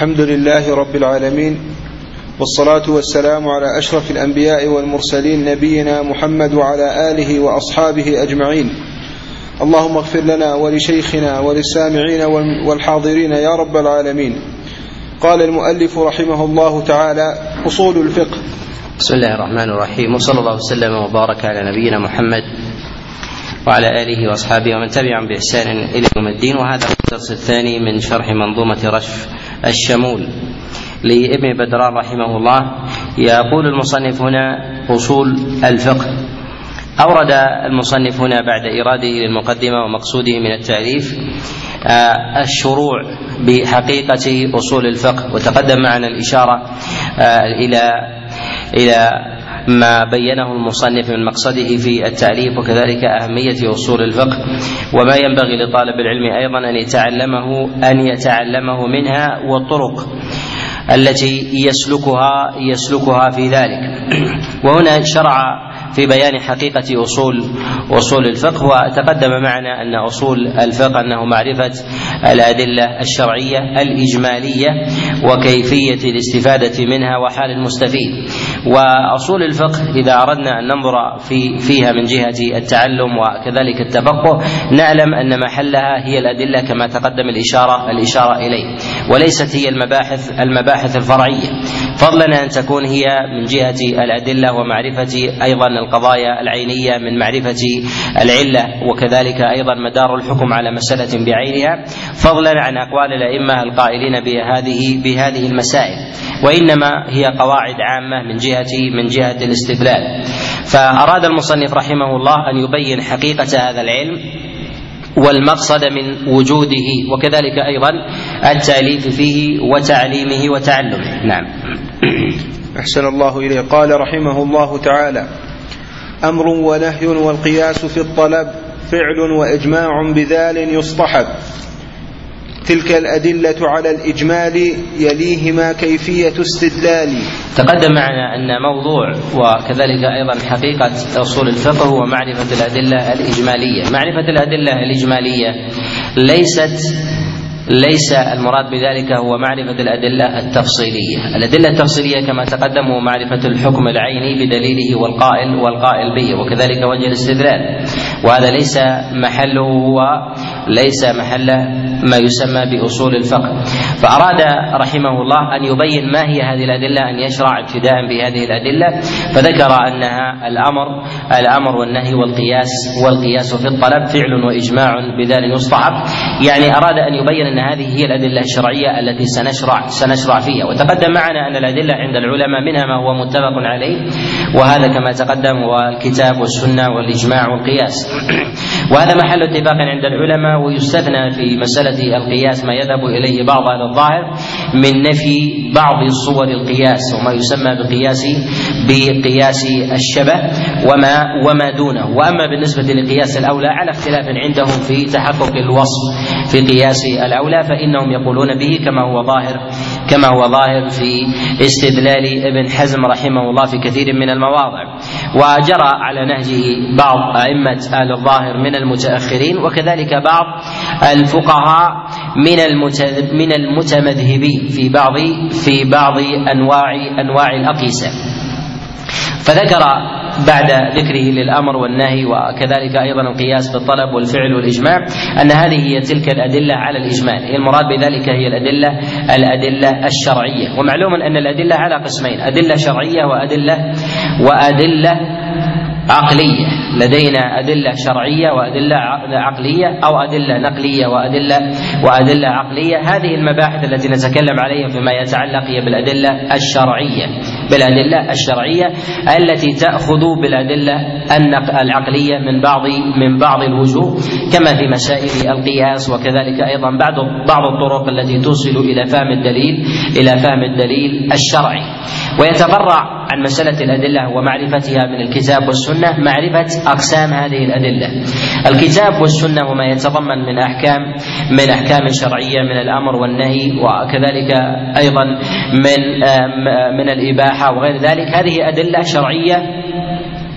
الحمد لله رب العالمين، والصلاة والسلام على أشرف الأنبياء والمرسلين نبينا محمد وعلى آله وأصحابه أجمعين. اللهم اغفر لنا ولشيخنا وللسامعين والحاضرين يا رب العالمين. قال المؤلف رحمه الله تعالى: أصول الفقه. بسم الله الرحمن الرحيم، وصلى الله وسلم وبارك على نبينا محمد وعلى آله وأصحابه ومن تبعهم بإحسان إلى يوم الدين. وهذا الدرس الثاني من شرح منظومة رشف الشمول لابن بدران رحمه الله. يقول المصنف هنا: أصول الفقه. أورد المصنف هنا بعد إراده للمقدمة ومقصوده من التعريف الشروع بحقيقة أصول الفقه، وتقدم معنا الإشارة إلى ما بينه المصنف من مقصده في التعريف، وكذلك أهمية أصول الفقه، وما ينبغي لطالب العلم أيضا أن يتعلمه منها، والطرق التي يسلكها في ذلك. وهنا شرع في بيان حقيقة أصول الفقه، وتقدم معنا أن أصول الفقه أنه معرفة الأدلة الشرعية الإجمالية وكيفية الاستفادة منها وحال المستفيد. وأصول الفقه إذا أردنا أن ننظر فيها من جهة التعلم وكذلك التفقه، نعلم أن محلها هي الأدلة كما تقدم الإشارة إليه، وليست هي المباحث الفرعية، فضلا أن تكون هي من جهة الأدلة ومعرفة أيضا القضايا العينية من معرفة العلة، وكذلك أيضا مدار الحكم على مسألة بعينها، فضلا عن أقوال الأئمة القائلين بهذه المسائل، وإنما هي قواعد عامة من جهة الاستدلال. فأراد المصنف رحمه الله أن يبين حقيقة هذا العلم والمقصد من وجوده، وكذلك أيضا التأليف فيه وتعليمه وتعلمه. نعم. أحسن الله إليه. قال رحمه الله تعالى: أمر ونهي والقياس في الطلب فعل وإجماع بذال يصطحب. تلك الأدلة على الإجمال يليهما كيفية استدلال. تقدم معنا أن موضوع وكذلك أيضا حقيقة أصول الفقه هو معرفة الأدلة الإجمالية. معرفة الأدلة الإجمالية ليس المراد بذلك هو معرفة الأدلة التفصيلية. الأدلة التفصيلية كما تقدم هو معرفة الحكم العيني بدليله والقائل به، وكذلك وجه الاستدلال، وهذا ليس محله ما يسمى بأصول الفقه. فأراد رحمه الله أن يبين ما هي هذه الأدلة، أن يشرع ابتداء بهذه الأدلة، فذكر أنها الأمر والنهي والقياس في الطلب فعل وإجماع بذال يصطحب. يعني أراد أن يبين أن هذه هي الأدلة الشرعية التي سنشرع فيها. وتقدم معنا أن الأدلة عند العلماء منها ما هو متفق عليه، وهذا كما تقدم هو الكتاب والسنة والإجماع والقياس، وهذا محل اتفاق عند العلماء. ويستثنى في مسألة القياس ما يذهب إليه بعض أهل الظاهر من نفي بعض صور القياس، وما يسمى بقياس الشبه وما دونه. وأما بالنسبة لقياس الأولى على اختلاف عندهم في تحقق الوصف في قياس الأولى، فإنهم يقولون به كما هو ظاهر في استدلال ابن حزم رحمه الله في كثير من المواضع. وجرى على نهجه بعض أئمة أهل الظاهر من المتأخرين، وكذلك بعض الفقهاء من المتمذهبين في بعض أنواع الأقيسة. فذكر بعد ذكره للأمر والنهي وكذلك أيضا القياس بالطلب والفعل والإجماع أن هذه هي تلك الأدلة على الإجمال. المراد بذلك هي الأدلة الشرعية. ومعلوم أن الأدلة على قسمين: أدلة شرعية وأدلة عقلية. لدينا أدلة شرعية وأدلة عقلية، أو أدلة نقلية وأدلة عقلية. هذه المباحث التي نتكلم عليها فيما يتعلق هي بالأدلة الشرعية التي تأخذ بالأدلة العقلية من بعض الوجوه، كما في مسائل القياس، وكذلك أيضا بعض الطرق التي توصل إلى فهم الدليل الشرعي. ويتفرع عن مسألة الأدلة ومعرفتها من الكتاب والسنة معرفة أقسام هذه الأدلة. الكتاب والسنة وما يتضمن من أحكام شرعية من الأمر والنهي، وكذلك أيضا من الإباحة وغير ذلك، هذه أدلة شرعية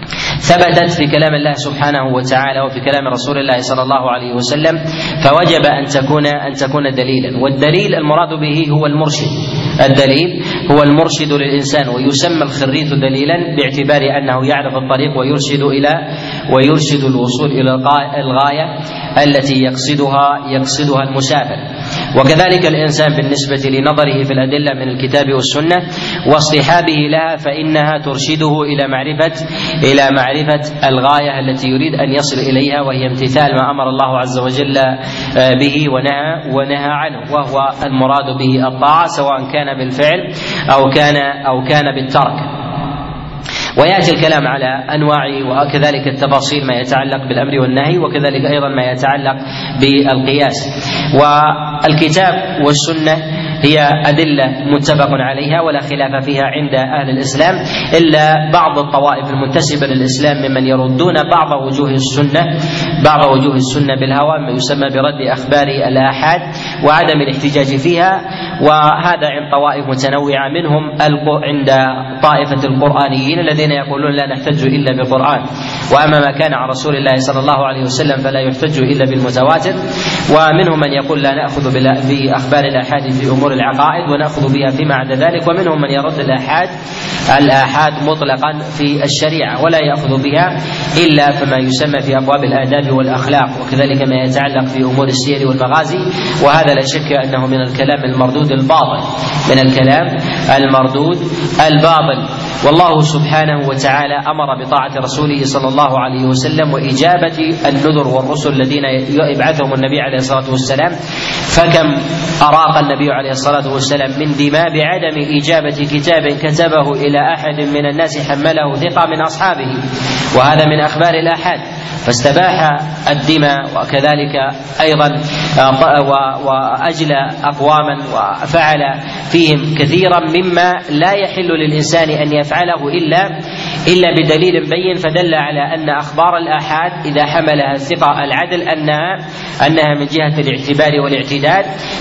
ثبتت في كلام الله سبحانه وتعالى وفي كلام رسول الله صلى الله عليه وسلم، فوجب أن تكون دليلا. والدليل المراد به هو المرشد، الدليل هو المرشد للإنسان، ويسمى الخريط دليلا باعتبار أنه يعرف الطريق ويرشد الوصول إلى الغاية التي يقصدها المسافر. وكذلك الإنسان بالنسبة لنظره في الأدلة من الكتاب والسنة واصطحابه لها، فإنها ترشده إلى معرفة الغاية التي يريد أن يصل إليها، وهي امتثال ما أمر الله عز وجل به ونهى عنه، وهو المراد به الطاعة سواء كان بالفعل أو كان بالترك. ويأتي الكلام على أنواع وكذلك التفاصيل ما يتعلق بالأمر والنهي، وكذلك أيضا ما يتعلق بالقياس. والكتاب والسنة هي أدلة متفق عليها ولا خلاف فيها عند أهل الإسلام، إلا بعض الطوائف المنتسبة للإسلام ممن يردون بعض وجوه السنة بالهوى، ما يسمى برد أخبار الآحاد وعدم الاحتجاج فيها. وهذا عند طوائف متنوعة، منهم عند طائفة القرآنيين الذين يقولون لا نحتج إلا بالقرآن، وأما ما كان عن رسول الله صلى الله عليه وسلم فلا يحتج إلا بالمتواتر. ومنهم من يقول لا نأخذ بأخبار الآحاد في أمور العقائد ونأخذ بها فيما عدا ذلك. ومنهم من يرد الآحاد مطلقا في الشريعة ولا يأخذ بها إلا فما يسمى في أبواب الآداب والأخلاق، وكذلك ما يتعلق في أمور السير والمغازي. وهذا لا شك أنه من الكلام المردود الباطل. والله سبحانه وتعالى أمر بطاعة رسوله صلى الله عليه وسلم وإجابة النذر والرسل الذين يبعثهم النبي عليه الصلاة والسلام، فكم أراق النبي عليه الصلاة والسلام من دماء بعدم إجابة كتاب كتبه إلى أحد من الناس حمله ثقة من أصحابه، وهذا من أخبار الآحاد، فاستباح الدماء وكذلك أيضا وأجلى أقواما وفعل فيهم كثيرا مما لا يحل للإنسان أن يفعله إلا بدليل بين، فدل على أن أخبار الآحاد إذا حملها الثقة العدل أنها من جهة الاعتبار والاعتداد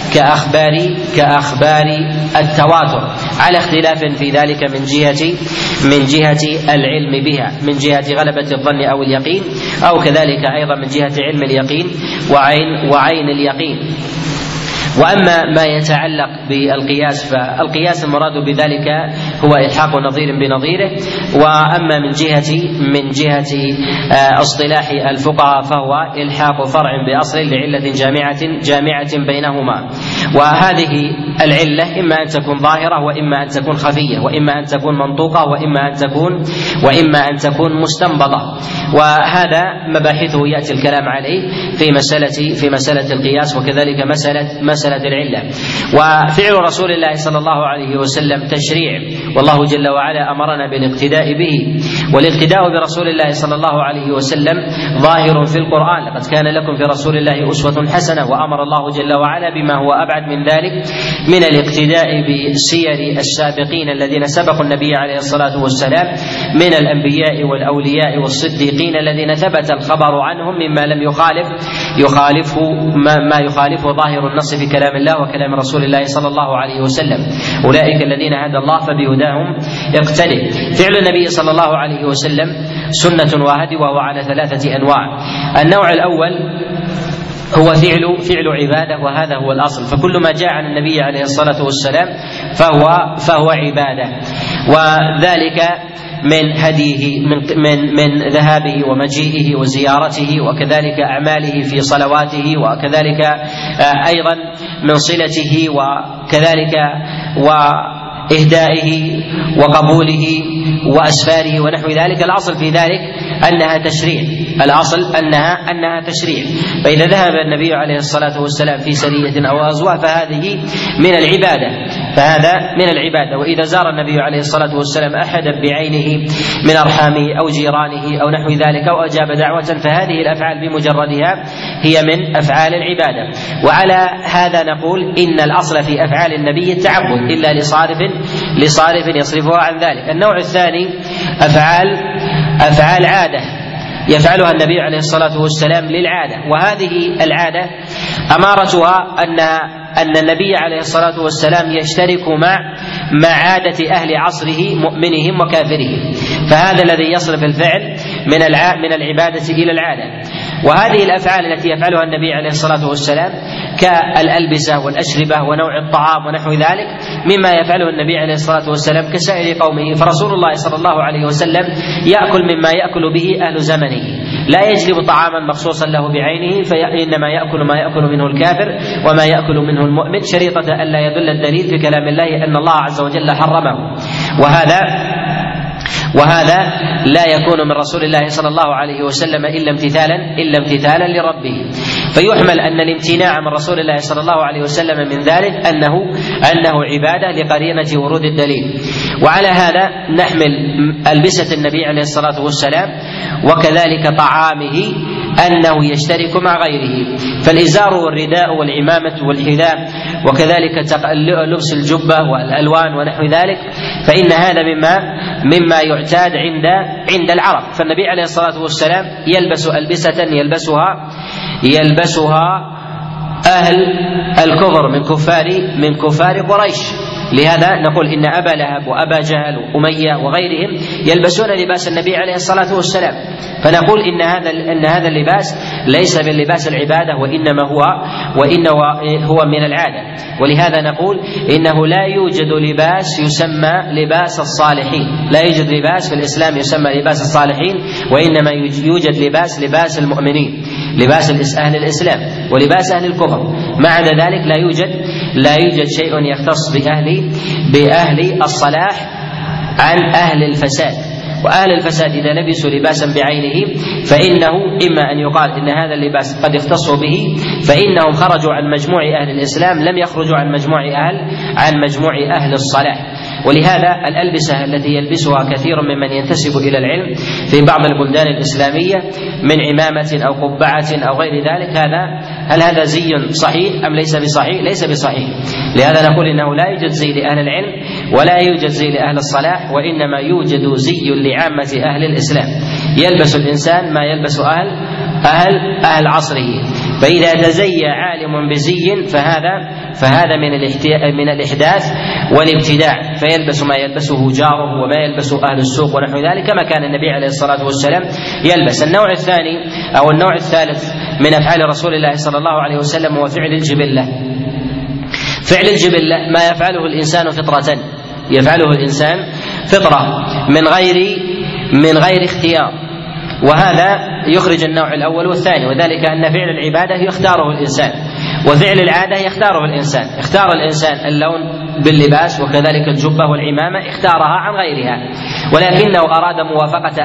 كأخبار التواتر، على اختلاف في ذلك من جهة العلم بها، من جهة غلبة الظن أو اليقين، أو كذلك أيضا من جهة علم اليقين وعين اليقين. وأما ما يتعلق بالقياس فالقياس المراد بذلك هو إلحاق نظير بنظيره. وأما من جهة اصطلاح الفقهاء فهو إلحاق فرع بأصل لعلة جامعة بينهما. وهذه العلة إما أن تكون ظاهرة وإما أن تكون خفية، وإما أن تكون منطوقة وإما أن تكون مستنبطة. وهذا مباحثه يأتي الكلام عليه في مسألة القياس، وكذلك مسألة العلة. وفعل رسول الله صلى الله عليه وسلم تشريع، والله جل وعلا أمرنا بالاقتداء به، والاقتداء برسول الله صلى الله عليه وسلم ظاهر في القرآن: لقد كان لكم في رسول الله أسوة حسنة. وأمر الله جل وعلا بما هو أبعد من ذلك من الاقتداء بسير السابقين الذين سبقوا النبي عليه الصلاة والسلام من الأنبياء والأولياء والصديقين الذين ثبت الخبر عنهم مما لم يخالفه ظاهر النص في كلام الله وكلام رسول الله صلى الله عليه وسلم. أولئك الذين هدى الله فبهداهم اقتدي. فعل النبي صلى الله عليه وسلم سنة وهدي، وهو على 3 أنواع. النوع الأول هو فعل عبادة، وهذا هو الأصل، فكل ما جاء عن النبي عليه الصلاة والسلام فهو عبادة، وذلك من هديه من ذهابه ومجيئه وزيارته، وكذلك أعماله في صلواته، وكذلك أيضا من صلته، وكذلك وإهدائه وقبوله وأسفاره ونحو ذلك. الأصل في ذلك أنها تشريع. فإذا ذهب النبي عليه الصلاة والسلام في سرية أو غزوة فهذه من العبادة. وإذا زار النبي عليه الصلاة والسلام أحدا بعينه من أرحامه أو جيرانه أو نحو ذلك أو أجاب دعوة، فهذه الأفعال بمجردها هي من أفعال العبادة. وعلى هذا نقول إن الأصل في أفعال النبي التعبد إلا لصارف يصرفها عن ذلك. النوع الثاني أفعال عادة يفعلها النبي عليه الصلاة والسلام للعادة، وهذه العادة أمارتها أن النبي عليه الصلاة والسلام يشترك مع عادة أهل عصره مؤمنهم وكافرهم، فهذا الذي يصرف الفعل من العبادة إلى العادة. وهذه الأفعال التي يفعلها النبي عليه الصلاة والسلام كالألبسة والأشربة ونوع الطعام ونحو ذلك مما يفعله النبي عليه الصلاة والسلام كسائر قومه. فرسول الله صلى الله عليه وسلم يأكل مما يأكل به أهل زمنه، لا يجلب طعاما مخصوصا له بعينه، فإنما يأكل ما يأكل منه الكافر وما يأكل منه المؤمن، شريطة ألا يدل الدليل في كلام الله أن الله عز وجل حرمه. وهذا لا يكون من رسول الله صلى الله عليه وسلم إلا امتثالا لربه. فيحمل أن الامتناع من رسول الله صلى الله عليه وسلم من ذلك أنه عبادة لقرينة ورود الدليل. وعلى هذا نحمل ألبسة النبي عليه الصلاة والسلام وكذلك طعامه أنه يشترك مع غيره، فالإزار والرداء والعمامة والحذاء وكذلك لبس الجبة والألوان ونحو ذلك، فإن هذا مما يعتاد عند العرب. فالنبي عليه الصلاة والسلام يلبس ألبسة يلبسها أهل الكفر من كفار قريش. لهذا نقول إن أبا لهب وأبا جهل وأمية وغيرهم يلبسون لباس النبي عليه الصلاة والسلام، فنقول إن هذا اللباس ليس من لباس العبادة وإنه هو من العادة. ولهذا نقول إنه لا يوجد لباس يسمى لباس الصالحين، لا يوجد لباس في الإسلام يسمى لباس الصالحين، وإنما يوجد لباس المؤمنين، لباس أهل الإسلام ولباس أهل الكفر. ما عدا ذلك لا يوجد شيء يختص بأهل الصلاح عن أهل الفساد. وأهل الفساد إذا لبسوا لباسا بعينه فإنه إما أن يقال إن هذا اللباس قد اختصوا به، فإنهم خرجوا عن مجموع أهل الإسلام، لم يخرجوا عن مجموع أهل الصلاح. ولهذا الألبسة التي يلبسها كثير ممن ينتسب إلى العلم في بعض البلدان الإسلامية من عمامة أو قبعة أو غير ذلك، هل هذا زي صحيح أم ليس بصحيح؟ ليس بصحيح. لهذا نقول إنه لا يوجد زي لأهل العلم ولا يوجد زي لأهل الصلاح، وإنما يوجد زي لعامة أهل الإسلام. يلبس الإنسان ما يلبس أهل عصره، فإذا تزيى عالم بزي فهذا من الإحداث والابتداع، فيلبس ما يلبسه جاره وما يلبس أهل السوق ونحو ذلك، كما كان النبي عليه الصلاة والسلام يلبس. النوع الثاني أو النوع الثالث من أفعال رسول الله صلى الله عليه وسلم هو فعل الجبلة. فعل الجبلة ما يفعله الإنسان فطرة، يفعله الإنسان فطرة من غير اختيار، وهذا يخرج النوع الأول والثاني، وذلك أن فعل العبادة يختاره الإنسان وفعل العادة يختاره الإنسان. اختار الإنسان اللون باللباس وكذلك الجبة والعمامة اختارها عن غيرها، ولكنه أراد موافقة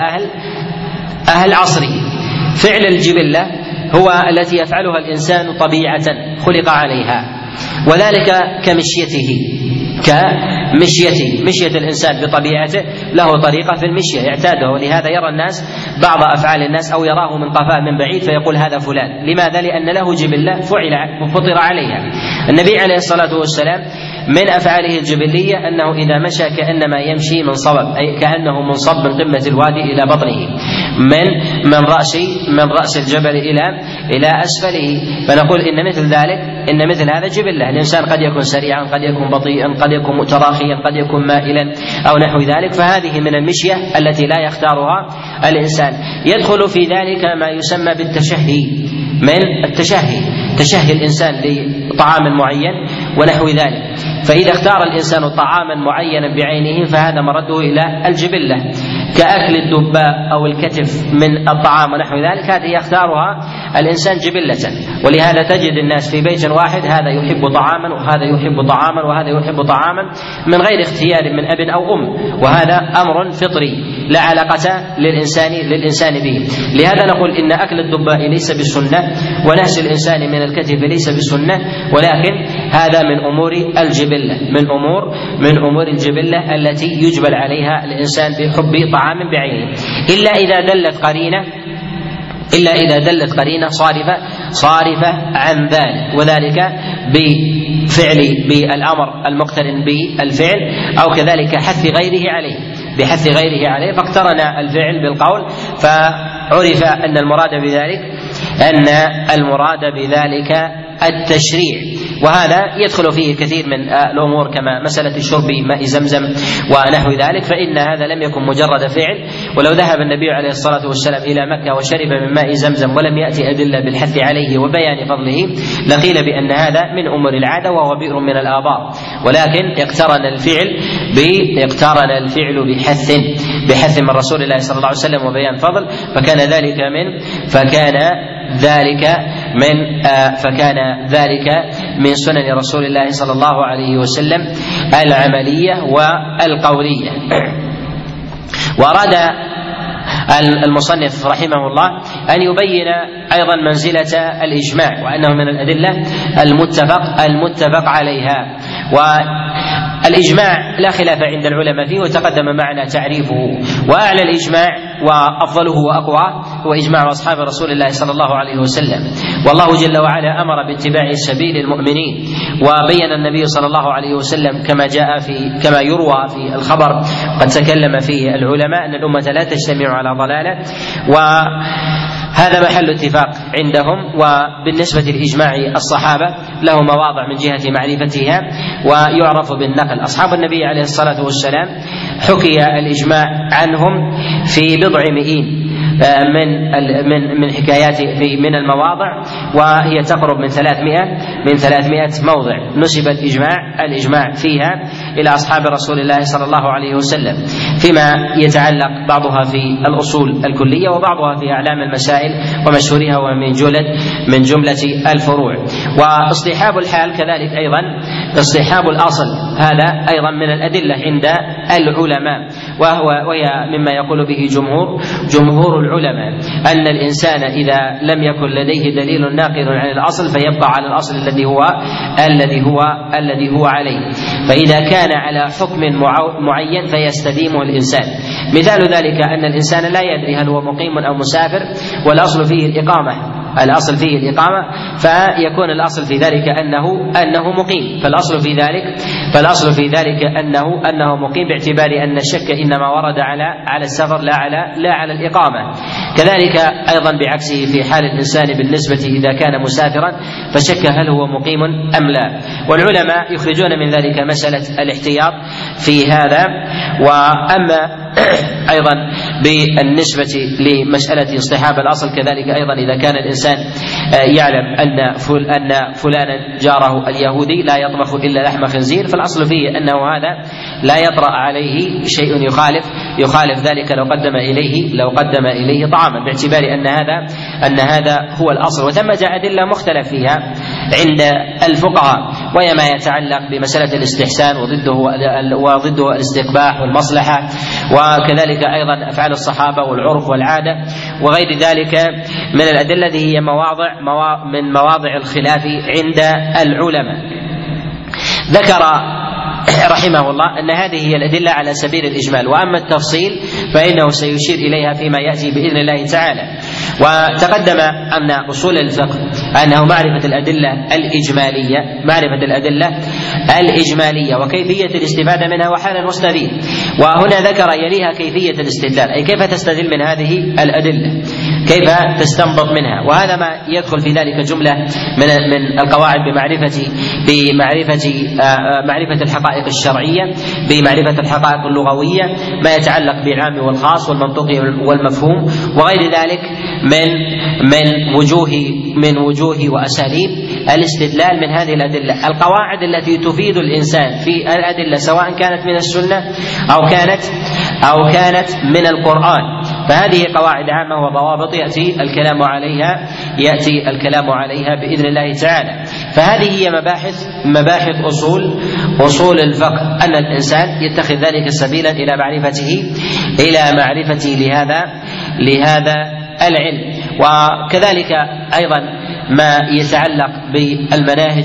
أهل عصره. فعل الجبلة هو التي يفعلها الإنسان طبيعة خلق عليها، وذلك مشية الإنسان بطبيعته له طريقة في المشية يعتادها، ولهذا يرى الناس بعض أفعال الناس أو يراه من قفاه من بعيد فيقول هذا فلان. لماذا؟ لأن له جبلة فطر عليها. النبي عليه الصلاة والسلام من أفعاله الجبلية أنه إذا مشى كأنما يمشي من صبب، أي كأنه منصب من قمة الوادي إلى بطنه، من رأس الجبل إلى أسفله. فنقول إن مثل هذا جبلة. الإنسان قد يكون سريعا، قد يكون بطيئا، قد يكون متراخيا، قد يكون مائلا أو نحو ذلك، فهذه من المشية التي لا يختارها الإنسان. يدخل في ذلك ما يسمى بالتشهي، من تشهي الإنسان لطعام معين ونحو ذلك. فإذا اختار الإنسان طعاما معينا بعينه فهذا مرده إلى الجبلة، كأكل الدباء أو الكتف من الطعام ونحو ذلك، هذه يختارها الإنسان جبلة. ولهذا تجد الناس في بيت واحد هذا يحب طعاما وهذا يحب طعاما وهذا يحب طعاما من غير اختيار من أب أو أم، وهذا أمر فطري لا علاقة للإنسان به. لهذا نقول إن أكل الدباء ليس بسنة، ونهش الإنسان من الكتف ليس بسنة، ولكن هذا من أمور الجبلة، من أمور الجبلة التي يجبل عليها الإنسان بحب طعام بعينه، إلا إذا دلت قرينة صارفة عن ذلك، وذلك بالأمر المقترن بالفعل أو كذلك حث غيره عليه، فاقترن الفعل بالقول، فعرف أن المراد بذلك التشريع. وهذا يدخل فيه كثير من الأمور كما مسألة شرب ماء زمزم ونحو ذلك، فإن هذا لم يكن مجرد فعل. ولو ذهب النبي عليه الصلاة والسلام إلى مكة وشرب من ماء زمزم ولم يأتي أدلة بالحث عليه وبيان فضله لقيل بأن هذا من أمور العادة وهو بئر من الآبار، ولكن اقترن الفعل بحث من رسول الله صلى الله عليه وسلم وبيان فضل، فكان ذلك من سنن رسول الله صلى الله عليه وسلم العملية والقولية. وأراد المصنف رحمه الله أن يبين أيضا منزلة الإجماع وأنه من الأدلة المتفق عليها. والإجماع لا خلاف عند العلماء فيه وتقدم معنا تعريفه، وأعلى الإجماع وأفضله وأقوى هو إجماع أصحاب رسول الله صلى الله عليه وسلم. والله جل وعلا أمر باتباع سبيل المؤمنين، وبين النبي صلى الله عليه وسلم كما يروى في الخبر قد تكلم فيه العلماء أن الأمة لا تجتمع على ضلالة، وهذا محل اتفاق عندهم. وبالنسبة لإجماع الصحابة له مواضع من جهة معرفتها ويعرف بالنقل. أصحاب النبي عليه الصلاة والسلام حكي الإجماع عنهم في بضع مئين من حكايات من المواضع، وهي تقرب من 300 موضع نسب الإجماع فيها إلى أصحاب رسول الله صلى الله عليه وسلم، فيما يتعلق بعضها في الأصول الكلية وبعضها في أعلام المسائل ومشهورها ومن جملة الفروع. واصطحاب الحال كذلك أيضا اصطحاب الأصل، هذا أيضا من الأدلة عند العلماء، وهي مما يقول به جمهور العلماء أن الإنسان إذا لم يكن لديه دليل ناقل عن الأصل فيبقى على الأصل الذي هو عليه، فإذا كان على حكم معين فيستديمه الإنسان. مثال ذلك أن الإنسان لا يدري هل هو مقيم أو مسافر، والأصل فيه الإقامة، فيكون الأصل في ذلك أنه مقيم، فالأصل في ذلك أنه مقيم، باعتبار أن الشك إنما ورد على السفر لا على الإقامة. كذلك أيضا بعكسه في حال الإنسان بالنسبة إذا كان مسافرا فشك هل هو مقيم أم لا. والعلماء يخرجون من ذلك مسألة الاحتياط في هذا. وأما أيضا بالنسبة لمسألة اصطحاب الأصل كذلك أيضا إذا كان الإنسان يعلم أن فلانا جاره اليهودي لا يطبخ إلا لحم خنزير، فالأصل فيه أنه هذا لا يطرأ عليه شيء يخالف ذلك لو قدم إليه طعاما، باعتبار أن هذا هو الأصل. وثمة أدلة مختلف فيها عند الفقهاء، وهي ما يتعلق بمسألة الاستحسان وضده الاستقباح والمصلحة، وكذلك أيضا أفعال الصحابة والعرف والعادة وغير ذلك من الأدلة التي هي من مواضع الخلاف عند العلماء. ذكر رحمه الله أن هذه هي الأدلة على سبيل الإجمال، وأما التفصيل فإنه سيشير إليها فيما يأتي بإذن الله تعالى. وتقدم أن أصول الفقه أنه معرفة الإجمالية وكيفية الاستفادة منها وحال المستفيد. وهنا ذكر يليها كيفية الاستدلال، أي كيف تستدل من هذه الأدلة، كيف تستنبط منها. وهذا ما يدخل في ذلك جملة من القواعد بمعرفة الحقائق الشرعية، بمعرفة الحقائق اللغوية، ما يتعلق بالعام والخاص والمنطقي والمفهوم وغير ذلك من وجوه وأساليب الاستدلال من هذه الأدلة. القواعد التي تفيد الإنسان في الأدلة سواء كانت من السنة أو كانت من القرآن، فهذه قواعد عامة وضوابط يأتي الكلام عليها بإذن الله تعالى. فهذه هي مباحث أصول الفقه، أن الإنسان يتخذ ذلك سبيلا إلى معرفته لهذا العلم. وكذلج أيضا ما يتعلق بالمناهج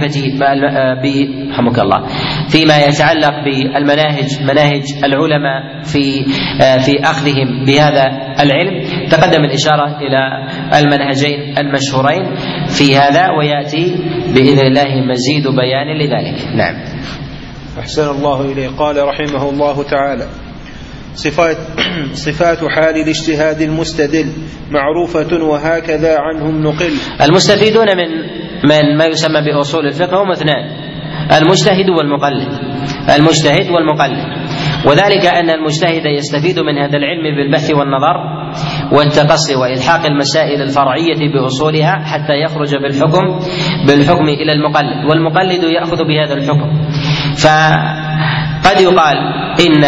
فيما يتعلق بالمناهج، مناهج العلماء في أخذهم بهذا العلم. تقدم الإشارة إلى المنهجين المشهورين في هذا، ويأتي بإذن الله مزيد بيان لذلك. نعم. أحسن الله إليه. قال رحمه الله تعالى: صفات حال الاجتهاد المستدل معروفة وهكذا عنهم نقل. المستفيدون من من ما يسمى بأصول الفقه هم اثنان: المجتهد والمقلد. وذلك أن المجتهد يستفيد من هذا العلم بالبحث والنظر والتقصي وإلحاق المسائل الفرعية بأصولها حتى يخرج بالحكم إلى المقلد، والمقلد يأخذ بهذا الحكم. فقد يقال إن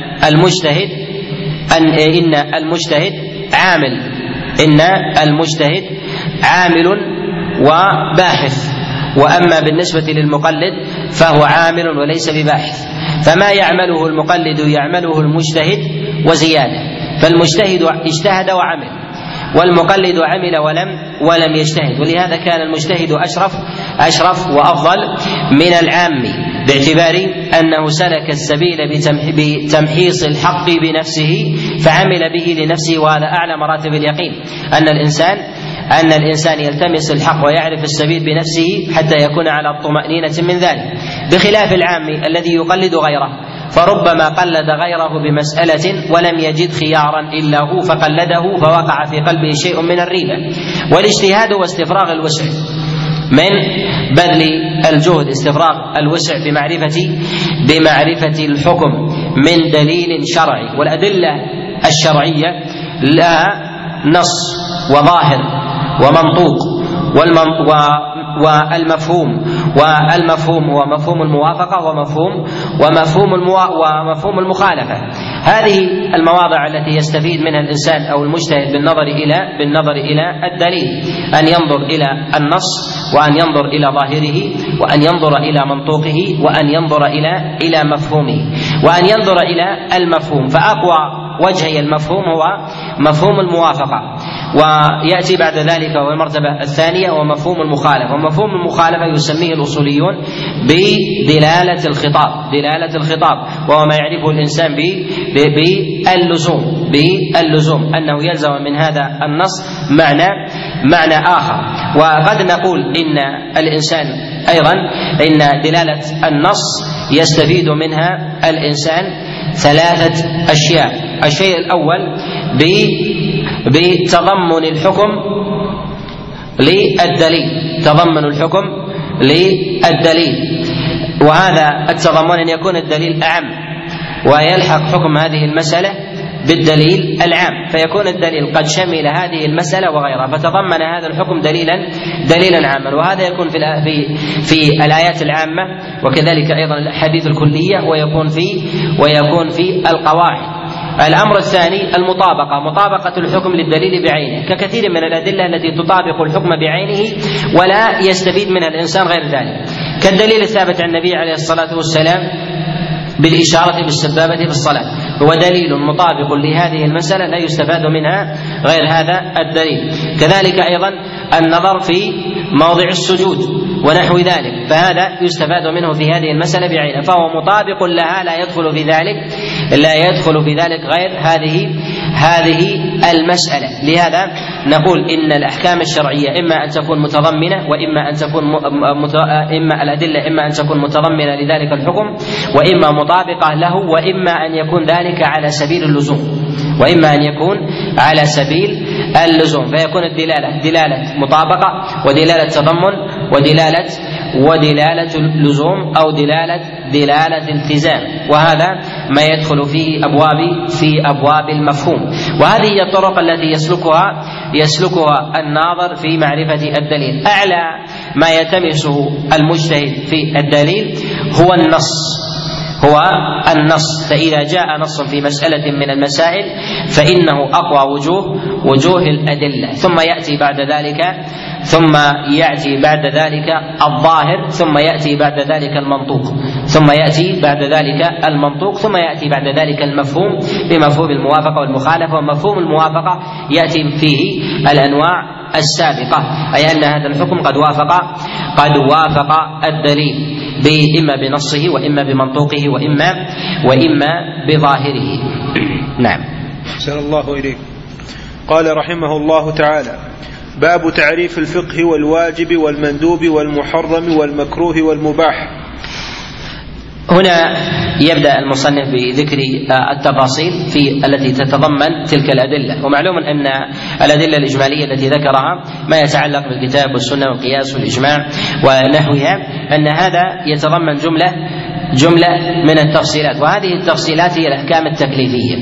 المجتهد عامل وباحث، وأما بالنسبة للمقلد فهو عامل وليس بباحث. فما يعمله المقلد يعمله المجتهد وزيادة، فالمجتهد اجتهد وعمل، والمقلد عمل ولم يجتهد، ولهذا كان المجتهد أشرف وأفضل من العام، باعتبار أنه سلك السبيل بتمحيص الحق بنفسه فعمل به لنفسه، وهذا أعلى مراتب اليقين، أن الإنسان يلتمس الحق ويعرف السبيل بنفسه حتى يكون على طمأنينة من ذلك، بخلاف العام الذي يقلد غيره، فربما قلد غيره بمسألة ولم يجد خيارا إلا هو فقلده فوقع في قلبه شيء من الريبة. والاجتهاد هو استفراغ الوسع من بذل الجهد، استفراغ الوسع بمعرفة الحكم من دليل شرعي، والأدلة الشرعية لها نص وظاهر ومنطوق والمفهوم هو مفهوم الموافقة ومفهوم المخالفة. هذه المواضع التي يستفيد منها الإنسان أو المجتهد بالنظر إلى الدليل، أن ينظر إلى النص، وأن ينظر إلى ظاهره، وأن ينظر إلى منطوقه، وأن ينظر إلى مفهومه، وأن ينظر إلى المفهوم. فأقوى وجهي المفهوم هو مفهوم الموافقة، ويأتي بعد ذلك وهو المرتبة الثانية ومفهوم المخالفة. ومفهوم المخالفة يسميه الأصوليون بدلالة الخطاب، وهو ما يعرفه الإنسان باللزوم، أنه يلزم من هذا النص معنى آخر. وقد نقول إن الإنسان أيضا إن دلالة النص يستفيد منها الإنسان ثلاثة أشياء. الشيء الأول بتضمن الحكم للدليل، وهذا التضمن أن يكون الدليل أعم ويلحق حكم هذه المسألة بالدليل العام، فيكون الدليل قد شمل هذه المسألة وغيرها، فتضمن هذا الحكم دليلا عاما. وهذا يكون في الآيات العامة، وكذلك أيضا الأحاديث الكلية، ويكون في القواعد. الأمر الثاني مطابقة الحكم للدليل بعينه، ككثير من الأدلة التي تطابق الحكم بعينه ولا يستفيد منها الإنسان غير ذلك، كالدليل الثابت عن النبي عليه الصلاة والسلام بالإشارة بالسبابة في الصلاة، هو دليل مطابق لهذه المسألة لا يستفاد منها غير هذا الدليل. كذلك أيضا النظر في موضع السجود ونحو ذلك، فهذا يستفاد منه في هذه المسألة بعينه، فهو مطابق لها لا يدخل في ذلك غير هذه المسألة. لهذا نقول إن الأحكام الشرعية إما أن تكون متضمنة، وإما أن تكون الأدلة إما أن تكون متضمنة لذلك الحكم، وإما مطابقة له، وإما أن يكون ذلك على سبيل اللزوم، فيكون الدلالة دلالة مطابقة، ودلالة تضمن، ودلالة اللزوم، أو دلالة التزام. وهذا ما يدخل في أبواب المفهوم. وهذه هي الطرق التي يسلكها الناظر في معرفة الدليل. أعلى ما يلتمسه المجتهد في الدليل هو النص، فإذا جاء نص في مسألة من المسائل فإنه أقوى وجوه الأدلة، ثم يأتي بعد ذلك الظاهر، ثم يأتي بعد ذلك المنطوق، ثم يأتي بعد ذلك المفهوم بمفهوم الموافقة والمخالفة. ومفهوم الموافقة يأتي فيه الأنواع السابقة، أي أن هذا الحكم قد وافق الدليل إما بنصه، وإما بمنطوقه، وإما بظاهره. نعم. أحسن الله إليك. قال رحمه الله تعالى: باب تعريف الفقه والواجب والمندوب والمحرم والمكروه والمباح. هنا يبدأ المصنف بذكر التفاصيل التي تتضمن تلك الأدلة. ومعلوم أن الأدلة الإجمالية التي ذكرها ما يتعلق بالكتاب والسنة والقياس والإجماع ونحوها، أن هذا يتضمن جملة من التفصيلات، وهذه التفصيلات هي الأحكام التكليفية،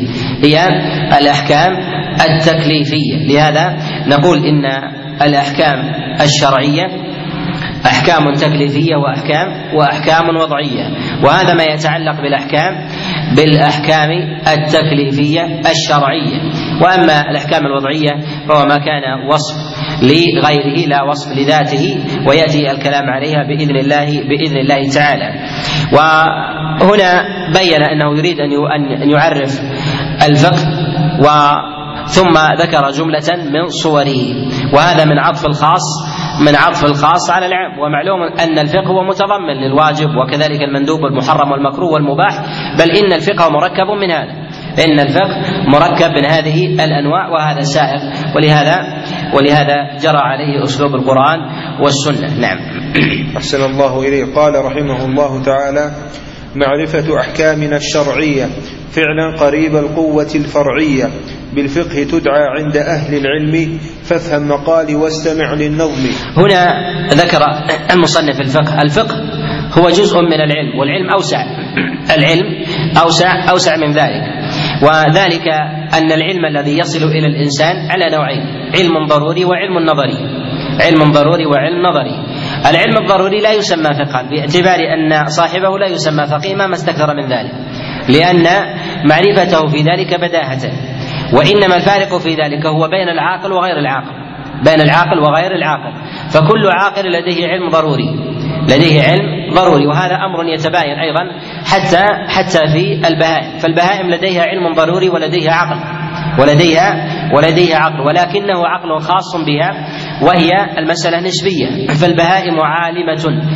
لهذا نقول إن الأحكام الشرعية أحكام تكليفية وأحكام وضعية، وهذا ما يتعلق بالأحكام التكليفية الشرعية. وأما الأحكام الوضعية فهو ما كان وصف لغيره لا وصف لذاته، ويأتي الكلام عليها بإذن الله تعالى. وهنا بين أنه يريد أن يعرف الفقه ثم ذكر جملة من صوره، وهذا من عطف الخاص على العام. ومعلوم أن الفقه هو متضمن للواجب وكذلك المندوب والمحرم والمكروه والمباح، بل إن الفقه مركب من هذا، إن الفقه مركب من هذه الأنواع، وهذا سائغ، ولهذا جرى عليه أسلوب القرآن والسنة. نعم. أحسن الله إليه. قال رحمه الله تعالى: معرفة أحكامنا الشرعية فعلا قريب القوة الفرعية، بالفقه تدعى عند أهل العلم، فافهم مقالي واستمع للنظم. هنا ذكر المصنف الفقه هو جزء من العلم، والعلم العلم أوسع من ذلك، وذلك أن العلم الذي يصل إلى الإنسان على نوعين: علم ضروري وعلم نظري. العلم الضروري لا يسمى فقها، باعتبار أن صاحبه لا يسمى فقيه ما استكثر من ذلك، لأن معرفته في ذلك بداهة. وإنما الفارق في ذلك هو بين العاقل وغير العاقل، فكل عاقل لديه علم ضروري، وهذا أمر يتباين أيضا حتى في البهائم، فالبهائم لديها علم ضروري ولديها عقل، ولكنه عقل خاص بها، وهي المسألة نسبية. فالبهائم عالمة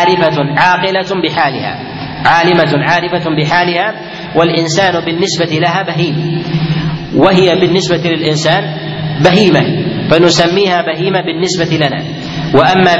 عارفة بحالها، والإنسان بالنسبة لها بهيم، وهي بالنسبة للإنسان بهيمة، فنسميها بهيمة بالنسبة لنا. وأما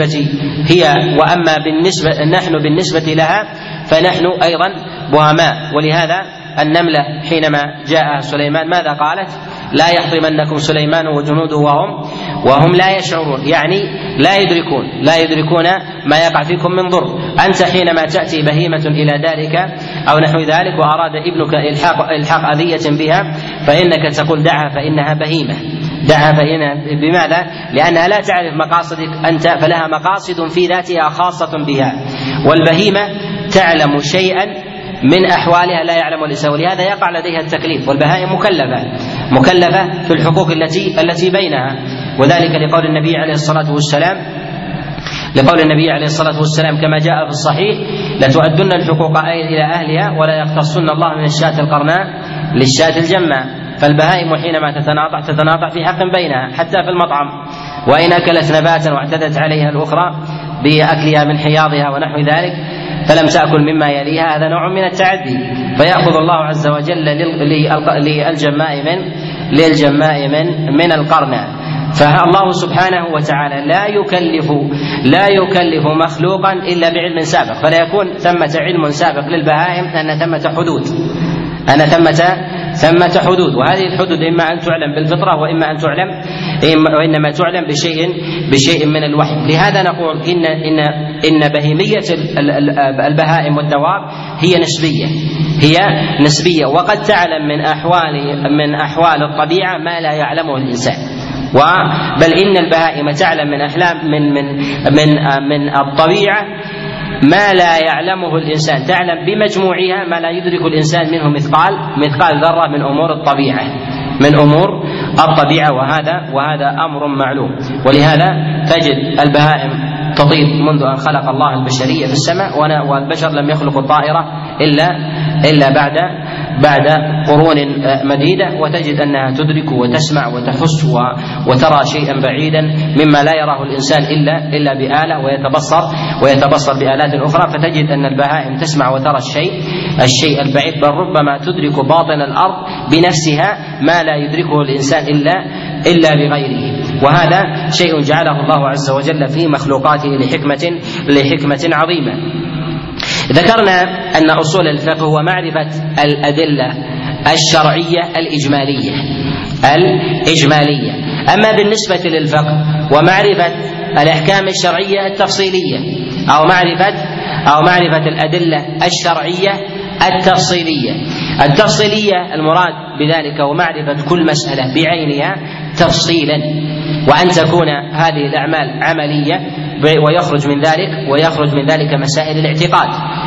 نحن بالنسبة لها فنحن أيضا بهماء. ولهذا النملة حينما جاء سليمان ماذا قالت؟ لا يحطمنكم سليمان وجنوده وهم لا يشعرون، يعني لا يدركون ما يقع فيكم من ضر. أنت حينما تأتي بهيمة إلى ذلك أو نحو ذلك وأراد ابنك إلحاق أذية بها، فإنك تقول دعها فإنها بهيمة. بماذا؟ لأنها لا تعرف مقاصدك أنت، فلها مقاصد في ذاتها خاصة بها، والبهيمة تعلم شيئا من أحوالها لا يعلم الإنسان، ولهذا يقع لديها التكليف. والبهائم مكلفة في الحقوق التي بينها، وذلك لقول النبي عليه الصلاة والسلام كما جاء في الصحيح: لتؤدن الحقوق إلى أهلها ولا يختصن الله من الشاة القرناء للشاة الجماء. فالبهائم حينما تتناطع في حق بينها، حتى في المطعم، وإن أكلت نباتا واعتدت عليها الأخرى بأكلها من حياضها ونحو ذلك فلم تأكل مما يليها، هذا نوع من التعدي، فيأخذ الله عز وجل للجماء من القرناء. فالله سبحانه وتعالى لا يكلف مخلوقا إلا بعلم سابق، فلا يكون ثمة علم سابق للبهائم أن ثمة حدود، وهذه الحدود إما أن تعلم بالفطرة وإنما تعلم بشيء من الوحي. لهذا نقول إن بهيمية البهائم والدواب هي نسبية، وقد تعلم من أحوال الطبيعة ما لا يعلمه الإنسان، بل إن البهائم تعلم من الطبيعة ما لا يعلمه الإنسان، تعلم بمجموعها ما لا يدرك الإنسان منه مثقال ذرة من أمور الطبيعة، وهذا أمر معلوم. ولهذا تجد البهائم تطير منذ أن خلق الله البشرية في السماء، والبشر لم يخلقوا الطائرة إلا بعد قرون مديدة، وتجد أنها تدرك وتسمع وتحس وترى شيئا بعيدا مما لا يراه الإنسان إلا بآلة، ويتبصر بآلات أخرى. فتجد أن البهائم تسمع وترى الشيء البعيد، بل ربما تدرك باطن الأرض بنفسها ما لا يدركه الإنسان إلا بغيره. وهذا شيء جعله الله عز وجل في مخلوقاته لحكمة عظيمة. ذكرنا أن أصول الفقه هو معرفة الأدلة الشرعية الإجمالية. أما بالنسبة للفقه ومعرفة الأحكام الشرعية التفصيلية أو معرفة الأدلة الشرعية التفصيلية المراد بذلك هو معرفة كل مسألة بعينها تفصيلا، وأن تكون هذه الأعمال عملية، ويخرج من ذلك مسائل الاعتقاد،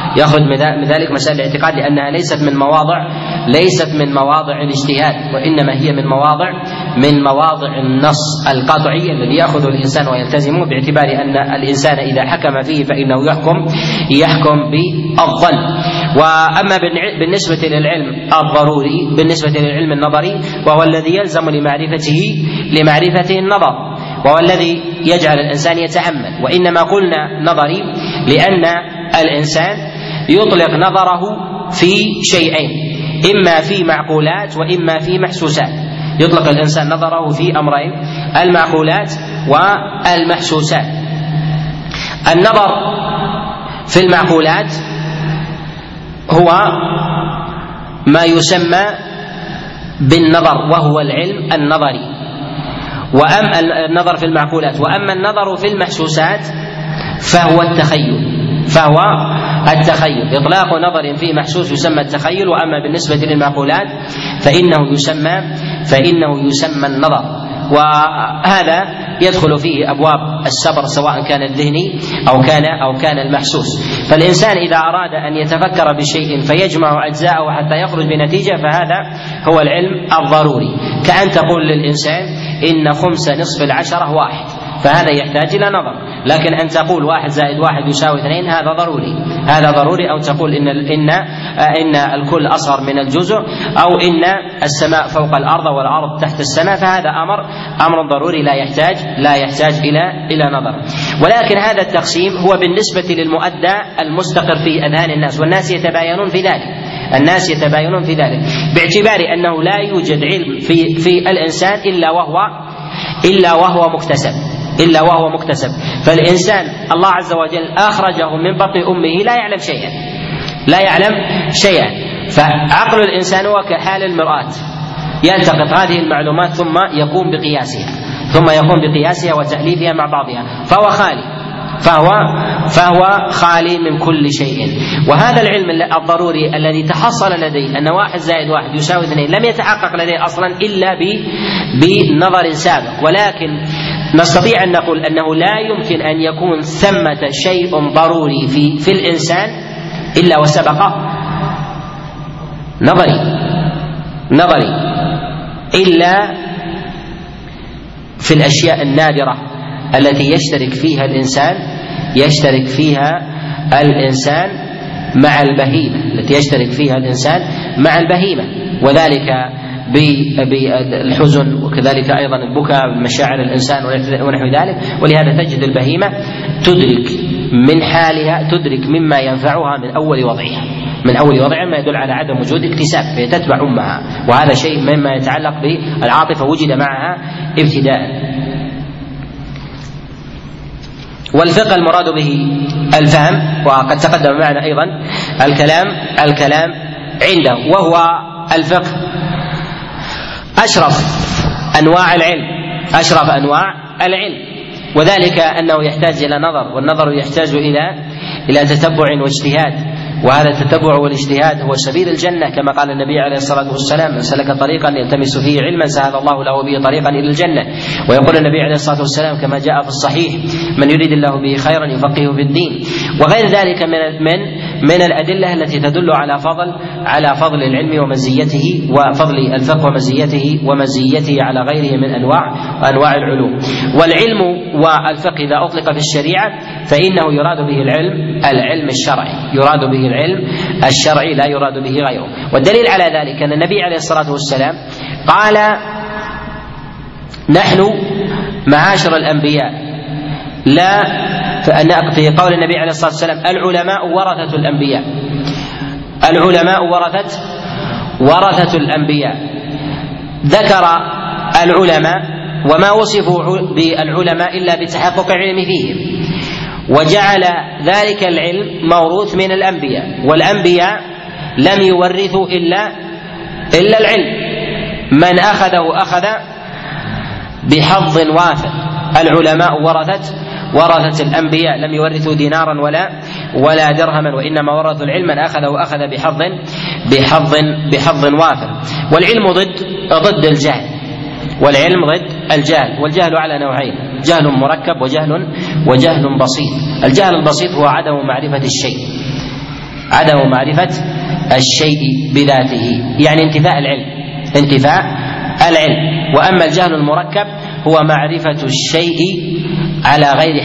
لأنها ليست من مواضع الاجتهاد، وإنما هي من مواضع النص القطعي الذي يأخذ الإنسان ويلتزمه، باعتبار أن الإنسان إذا حكم فيه فإنه يحكم بالظن. وأما بالنسبة للعلم الضروري، بالنسبة للعلم النظري، وهو الذي يلزم لمعرفته النظر، وهو الذي يجعل الإنسان يتأمل. وإنما قلنا نظري لأن الإنسان يطلق نظره في شيئين، إما في معقولات وإما في محسوسات. يطلق الإنسان نظره في أمرين: المعقولات والمحسوسات. النظر في المعقولات هو ما يسمى بالنظر، وهو العلم النظري، وأما النظر في المعقولات. وأما النظر في المحسوسات فهو التخيل. إطلاق نظر في محسوس يسمى التخيل، وأما بالنسبة للمعقولات فإنه يسمى النظر. وهذا يدخل فيه أبواب الصبر، سواء كان الذهني أو كان المحسوس. فالإنسان إذا أراد أن يتفكر بشيء فيجمع أجزاءه حتى يخرج بنتيجة، فهذا هو العلم الضروري. كأن تقول للإنسان إن 5 نصف 10 1، فهذا يحتاج إلى نظر. لكن أن تقول 1 زائد 1 يساوي 2، هذا ضروري. أو تقول إن الكل أصغر من الجزء، أو إن السماء فوق الأرض والأرض تحت السماء، فهذا أمر ضروري لا يحتاج إلى نظر. ولكن هذا التقسيم هو بالنسبة للمؤدى المستقر في أذهان الناس، والناس يتباينون في ذلك، باعتبار أنه لا يوجد علم في الإنسان إلا وهو مكتسب. فالإنسان الله عز وجل أخرجه من بطن أمه لا يعلم شيئا. فعقل الإنسان هو كحال المرآة، يلتقط هذه المعلومات ثم يقوم بقياسها وتأليفها مع بعضها، فهو خالي من كل شيء. وهذا العلم الضروري الذي تحصل لديه أن 1 زائد 1 يساوي 2 لم يتحقق لديه أصلا إلا بنظر سابق. ولكن نستطيع أن نقول أنه لا يمكن أن يكون ثمة شيء ضروري في الإنسان إلا وسبق نظري إلا في الأشياء النادرة التي يشترك فيها الإنسان مع البهيمة، وذلك بالحزن، وكذلك أيضا البكاء، مشاعر الإنسان ونحو ذلك. ولهذا تجد البهيمة تدرك من حالها، تدرك مما ينفعها من أول وضعها، ما يدل على عدم وجود اكتساب، فهي تتبع أمها، وهذا شيء مما يتعلق بالعاطفة وجد معها ابتداء. والفقه المراد به الفهم، وقد تقدم معنا أيضا الكلام عنده. وهو الفقه أشرف أنواع العلم، وذلك أنه يحتاج إلى نظر، والنظر يحتاج إلى تتبع واجتهاد، وهذا التتبع والاجتهاد هو سبيل الجنة، كما قال النبي عليه الصلاة والسلام: من سلك طريقا يلتمس فيه علما سهل الله له به طريقا إلى الجنة. ويقول النبي عليه الصلاة والسلام كما جاء في الصحيح: من يريد الله به خيرا يفقهه في الدين. وغير ذلك من الأدلة التي تدل على فضل العلم ومزيته، وفضل الفقه ومزيته على غيره من أنواع العلوم. والعلم والفقه إذا أطلق في الشريعة فإنه يراد به العلم الشرعي، لا يراد به غيره. والدليل على ذلك أن النبي عليه الصلاة والسلام قال: نحن معاشر الأنبياء لا، في قول النبي عليه الصلاة والسلام: العلماء ورثة الأنبياء. ذكر العلماء وما وصفوا بالعلماء إلا بتحقق العلم فيهم، وجعل ذلك العلم موروث من الأنبياء، والأنبياء لم يورثوا إلا العلم، من أخذه أخذ بحظ وافر. العلماء ورثة الأنبياء، لم يورثوا دينارا ولا درهما، وإنما ورثوا العلم، من أخذه أخذ بحظ وافر. والعلم ضد الجهل، والعلم ضد الجهل، والجهل على نوعين: جهل مركب وجهل بسيط. الجهل البسيط هو عدم معرفة الشيء بذاته، يعني انتفاء العلم. وأما الجهل المركب هو معرفة الشيء على غير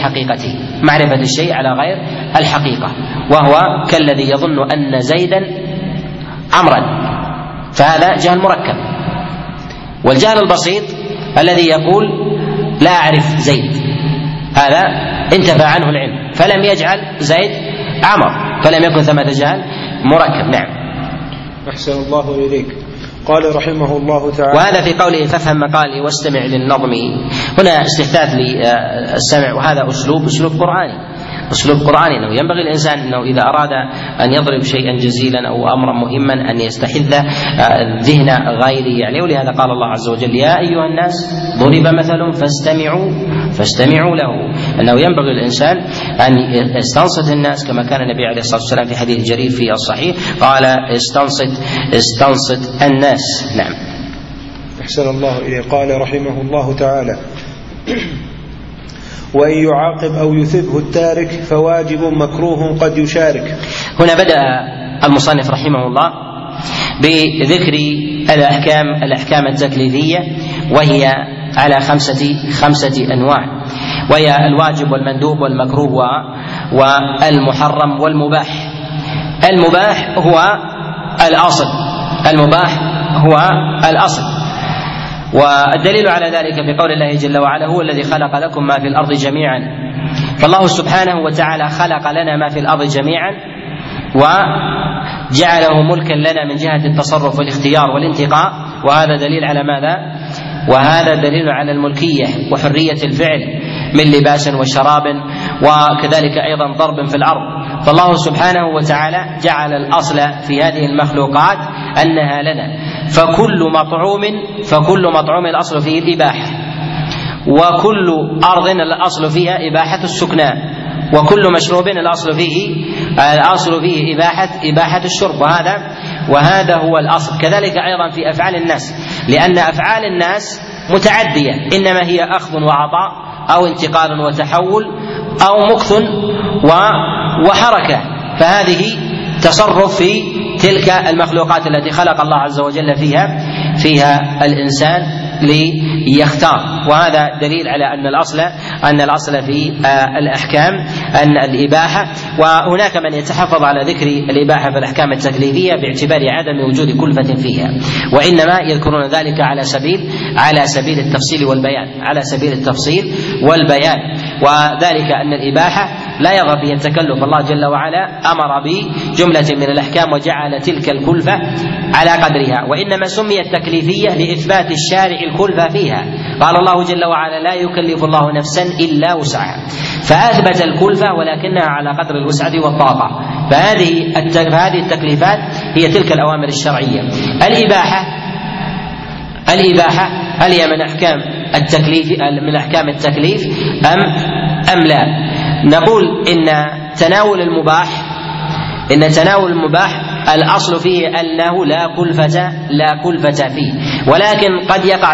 الحقيقة، وهو كالذي يظن أن زيدا عمرا، فهذا جهل مركب. والجهل البسيط الذي يقول لا أعرف زيد، هذا انتفى عنه العلم فلم يجعل زيد عمر، فلم يكن ثمة جهل مركب. نعم. أحسن الله إليك. قال رحمه الله تعالى: وهذا في قوله فافهم مقالي واستمع للنظم، هنا استحداث للسمع، وهذا أسلوب قرآني أنه ينبغي الإنسان أنه إذا أراد أن يضرب شيئا جزيلا أو أمرا مهما أن يستحث ذهن غيره عليه. ولهذا قال الله عز وجل: يا أيها الناس ضرب مثل فاستمعوا له. أنه ينبغي الإنسان أن يستنصت الناس، كما كان النبي عليه الصلاة والسلام في حديث جرير في الصحيح قال: استنصت الناس. نعم. أحسن الله إليه. قال رحمه الله تعالى: وإن يعاقب أو يثبه التارك فواجب مكروه قد يشارك. هنا بدأ المصنف رحمه الله بذكر الأحكام التكليفية، وهي على خمسة أنواع، وهي الواجب والمندوب والمكروه والمحرم والمباح. المباح هو الأصل، والدليل على ذلك في قول الله جل وعلا: هو الذي خلق لكم ما في الأرض جميعا. فالله سبحانه وتعالى خلق لنا ما في الأرض جميعا وجعله ملكا لنا من جهة التصرف والاختيار والانتقاء، وهذا دليل على ماذا؟ وهذا دليل على الملكية وحرية الفعل من لباس وشراب، وكذلك أيضا ضرب في الأرض. فالله سبحانه وتعالى جعل الأصل في هذه المخلوقات أنها لنا، فكل مطعوم الأصل فيه الإباحة، وكل أرض الأصل فيها إباحة السكنى، وكل مشروب الأصل فيه إباحة الشرب، وهذا هو الأصل. كذلك أيضا في أفعال الناس، لأن أفعال الناس متعدية، إنما هي أخذ وعطاء أو انتقال وتحول أو مكث وحركة، فهذه تصرف في تلك المخلوقات التي خلق الله عز وجل فيها الإنسان ليختار. وهذا دليل على أن الأصل في الأحكام أن الإباحة، وهناك من يتحفظ على ذكر الإباحة في الأحكام التكليفية باعتبار عدم وجود كلفة فيها، وإنما يذكرون ذلك على سبيل التفصيل والبيان، وذلك أن الإباحة لا يظهر فيها التكلف. الله جل وعلا أمر بجملة من الأحكام وجعل تلك الكلفة على قدرها، وإنما سميت تكليفية لإثبات الشارع الكلفة فيها. قال الله جل وعلا: لا يكلف الله نفسا إلا وسعها، فأثبت الكلفة ولكنها على قدر الوسعة والطاقة. فهذه التكليفات هي تلك الأوامر الشرعية. الإباحة هل هي من أحكام التكليف أم لا؟ نقول إن تناول المباح الأصل فيه أنه لا كلفة فيه، ولكن قد يقع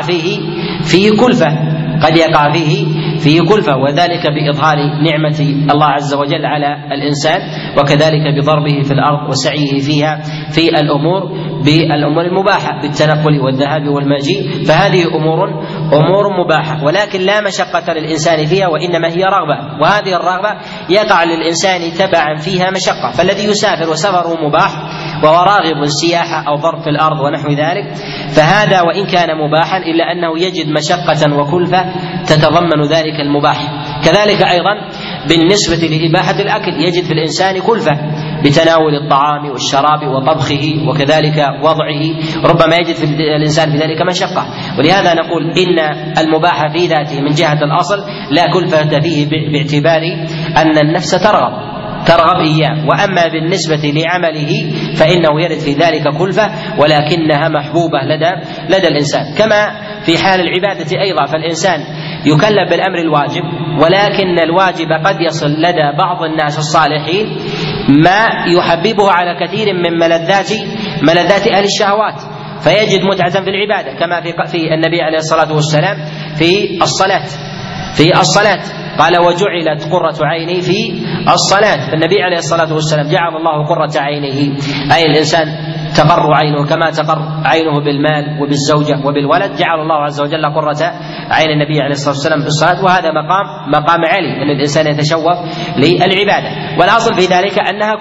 فيه كلفة، وذلك بإظهار نعمة الله عز وجل على الإنسان، وكذلك بضربه في الأرض وسعيه فيها في بالأمور المباحة بالتنقل والذهاب والمجيء، فهذه أمور مباحة، ولكن لا مشقة للإنسان فيها، وإنما هي رغبة، وهذه الرغبة يقع للإنسان تبعا فيها مشقة. فالذي يسافر وسفره مباح وهو راغب السياحة أو ضرب في الأرض ونحو ذلك، فهذا وإن كان مباحا إلا أنه يجد مشقة وكلفة تتضمن ذلك المباح. كذلك أيضا بالنسبة لإباحة الأكل يجد في الإنسان كلفة بتناول الطعام والشراب وطبخه وكذلك وضعه، ربما يجد في الإنسان في ذلك مشقة. ولهذا نقول إن المباح في ذاته من جهة الأصل لا كلفة فيه باعتبار أن النفس ترغب إياه. وأما بالنسبة لعمله فإنه يرد في ذلك كلفة ولكنها محبوبة لدى الإنسان، كما في حال العبادة أيضا، فالإنسان يكلف بالأمر الواجب، ولكن الواجب قد يصل لدى بعض الناس الصالحين ما يحببه على كثير من ملذات أهل الشهوات، فيجد متعة في العبادة، كما في النبي عليه الصلاة والسلام في الصلاة قال: وجعلت قرة عيني في الصلاة. فالنبي عليه الصلاة والسلام جعل الله قرة عينه، أي الإنسان تقر عينه كما تقر عينه بالمال وبالزوجة وبالولد، جعل الله عز وجل قرة عين النبي عليه الصلاة والسلام في الصلاة. وهذا مقام عالي، أن الإنسان يتشوف للعبادة، والأصل في ذلك أنها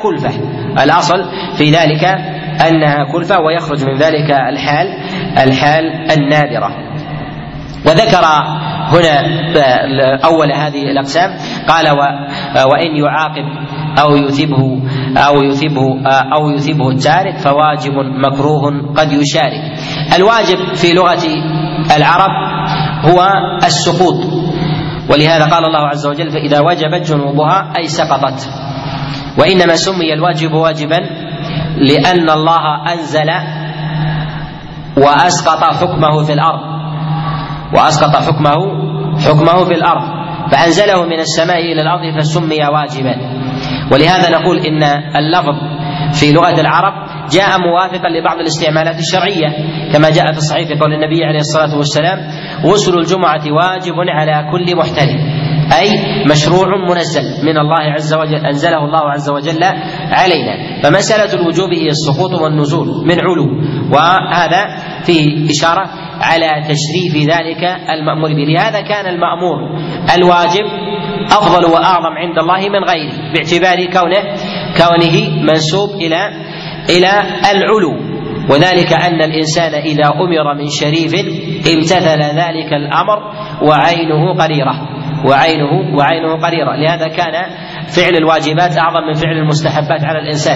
كلفة، ويخرج من ذلك الحال النادرة. وذكر هنا أول هذه الأقسام، قال: وإن يعاقب أو يثيبه التارك فواجب مكروه قد يشارك. الواجب في لغة العرب هو السقوط، ولهذا قال الله عز وجل: فإذا وجبت جنوبها أي سقطت. وإنما سمي الواجب واجبا لأن الله أنزل وأسقط حكمه في الأرض، فأنزله من السماء إلى الأرض فسمي واجبا. ولهذا نقول إن اللفظ في لغة العرب جاء موافقا لبعض الاستعمالات الشرعية، كما جاء في الصحيح في قول النبي عليه الصلاة والسلام: غسل الجمعة واجب على كل محترم، أي مشروع منزل من الله عز وجل، أنزله الله عز وجل علينا. فمسألة الوجوب هي السقوط والنزول من علو، وهذا فيه إشارة على تشريف ذلك المأمور به. لهذا كان المأمور الواجب أفضل وأعظم عند الله من غيره، باعتبار كونه منسوب إلى العلو، وذلك أن الإنسان إذا أمر من شريف امتثل ذلك الأمر وعينه قريرة. لهذا كان فعل الواجبات أعظم من فعل المستحبات على الإنسان،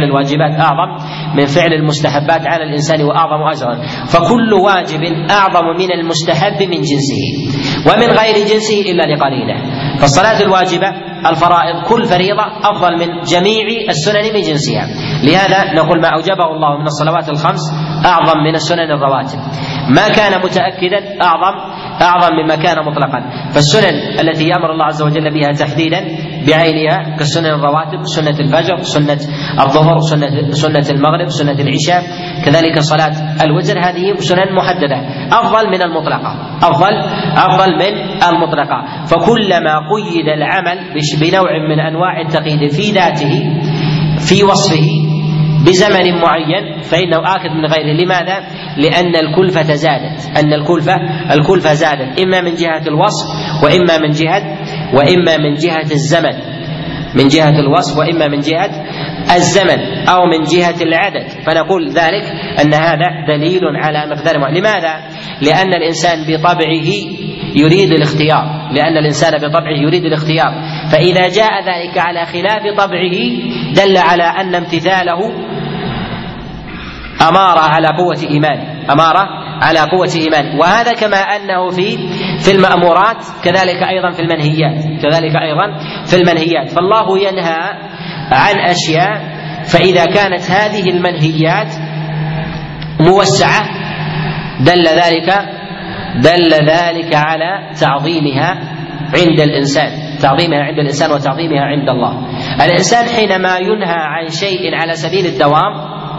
وأعظم أجرا. فكل واجب أعظم من المستحب من جنسه، ومن غير جنسه إلا لقليله. فالصلاة الواجبة الفرائض كل فريضة أفضل من جميع السنن من جنسها. لهذا نقول: ما أوجبه الله من الصلوات الخمس أعظم من السنن الرواتب، ما كان متأكدا أعظم مما كان مطلقا. فالسنن التي يأمر الله عز وجل بها تحديدا بعينها كالسنن الرواتب، سنة الفجر، سنة الظهر، سنة المغرب، سنة العشاء، كذلك صلاة الوتر، هذه سنن محددة أفضل من المطلقة. فكلما قيد العمل بنوع من أنواع التقييد في ذاته في وصفه بزمن معين فإنه آكد من غيره. لماذا؟ لأن الكلفة زادت إما من جهة الوصف وإما من جهة الزمن، أو من جهة العدد. فنقول ذلك أن هذا دليل على مقدار معين. لماذا؟ لأن الإنسان بطبعه يريد الاختيار، فإذا جاء ذلك على خلاف طبعه دل على أن امتثاله أمارة على قوة إيمان. وهذا كما أنه في المأمورات كذلك أيضا في المنهيات. فالله ينهى عن أشياء، فإذا كانت هذه المنهيات موسعة دل ذلك على تعظيمها عند الإنسان وتعظيمها عند الله. الإنسان حينما ينهى عن شيء على سبيل الدوام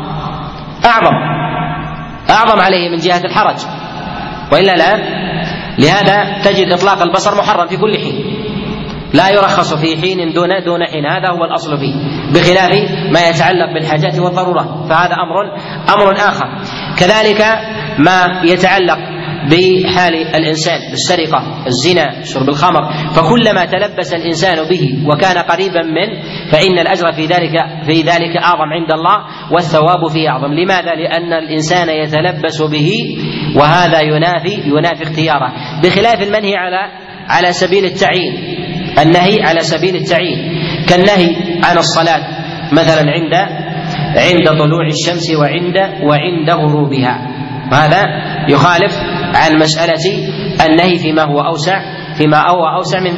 أعظم عليه من جهة الحرج، وإلا لا. لهذا تجد إطلاق البصر محرم في كل حين، لا يرخص في حين دون حين، هذا هو الأصل فيه، بخلاف ما يتعلق بالحاجات والضرورة، فهذا أمر آخر. كذلك ما يتعلق بحال الإنسان بالسرقة، الزنا، شرب الخمر، فكلما تلبس الإنسان به وكان قريبا منه فإن الأجر في ذلك أعظم عند الله والثواب فيه أعظم. لماذا؟ لأن الإنسان يتلبس به وهذا ينافي اختياره، بخلاف المنهي على سبيل التعيين. النهي على سبيل التعيين كالنهي عن الصلاة مثلا عند طلوع الشمس وعند غروبها، وهذا يخالف عن مسألة النهي فيما هو أوسع من ذلك.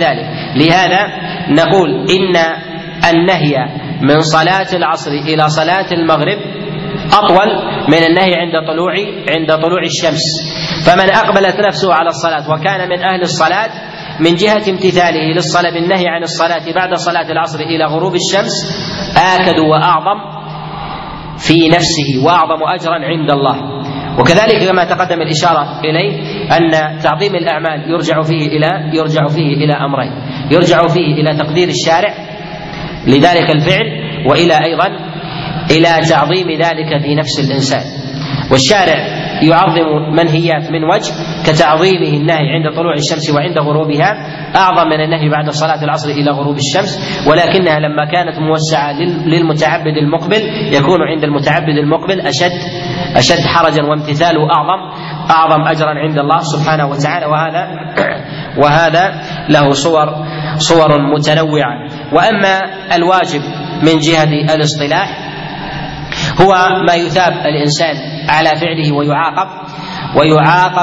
لهذا نقول إن النهي من صلاة العصر إلى صلاة المغرب أطول من النهي عند طلوع الشمس. فمن أقبلت نفسه على الصلاة وكان من أهل الصلاة من جهة امتثاله للصلاة بالنهي عن الصلاة بعد صلاة العصر إلى غروب الشمس آكد وأعظم في نفسه وأعظم أجرا عند الله. وكذلك كما تقدم الإشارة إليه أن تعظيم الأعمال يرجع فيه إلى أمرين: يرجع فيه إلى تقدير الشارع لذلك الفعل، وإلى أيضا إلى تعظيم ذلك في نفس الإنسان. والشارع يعظم منهيات من وجه كتعظيمه النهي عند طلوع الشمس وعند غروبها أعظم من النهي بعد صلاة العصر إلى غروب الشمس، ولكنها لما كانت موسعة للمتعبد المقبل يكون عند المتعبد المقبل أشد حرجا وامتثاله أعظم أجرا عند الله سبحانه وتعالى. وهذا له صور متنوعة. وأما الواجب من جهة الاصطلاح هو ما يثاب الإنسان على فعله ويعاقب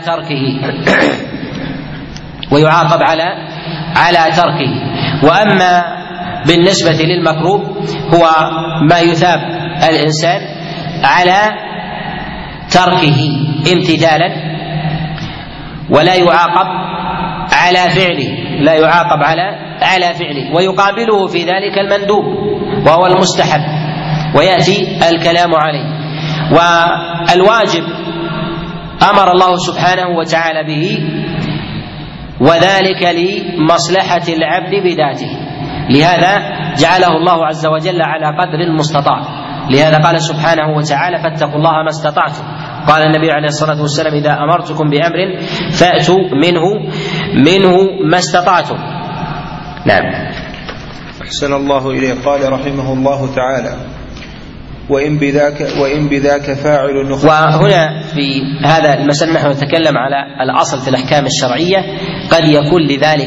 على تركه. وأما بالنسبة للمكروه هو ما يثاب الإنسان على تركه امتثالا ولا يعاقب على فعله، ويقابله في ذلك المندوب وهو المستحب ويأتي الكلام عليه. والواجب أمر الله سبحانه وتعالى به، وذلك لمصلحة العبد بذاته، لهذا جعله الله عز وجل على قدر المستطاع. لهذا قال سبحانه وتعالى: فاتقوا الله ما استطعتم. قال النبي عليه الصلاة والسلام: إذا أمرتكم بأمر فأتوا منه ما استطعتم. نعم. أحسن الله إليه. قال رحمه الله تعالى: وإن بذاك فاعل نخص. وهنا في هذا المسألة نحن نتكلم على الأصل في الأحكام الشرعية، قد يكون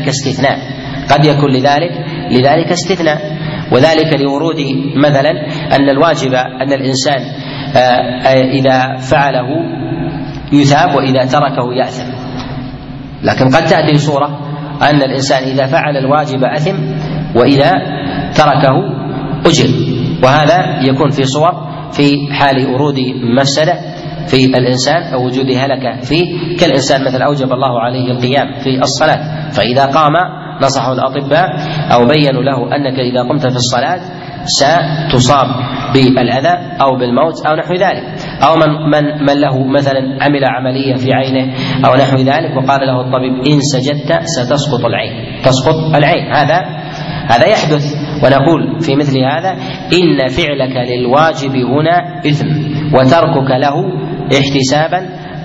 لذلك استثناء، وذلك لورود مثلا أن الواجب أن الإنسان إذا فعله يثاب وإذا تركه يأثم. لكن قد تأتي صورة أن الإنسان إذا فعل الواجب أثم وإذا تركه أجر، وهذا يكون في صور في حال ورود مفسدة في الإنسان أو وجود هلكة فيه، كالإنسان مثل أوجب الله عليه القيام في الصلاة فإذا قام نصحه الأطباء أو بينوا له أنك إذا قمت في الصلاة ستصاب بالأذى أو بالموت أو نحو ذلك، أو من له مثلا عمل عملية في عينه أو نحو ذلك وقال له الطبيب: إن سجدت ستسقط العين. هذا يحدث. ونقول في مثل هذا: إن فعلك للواجب هنا إثم، وتركك له احتسابا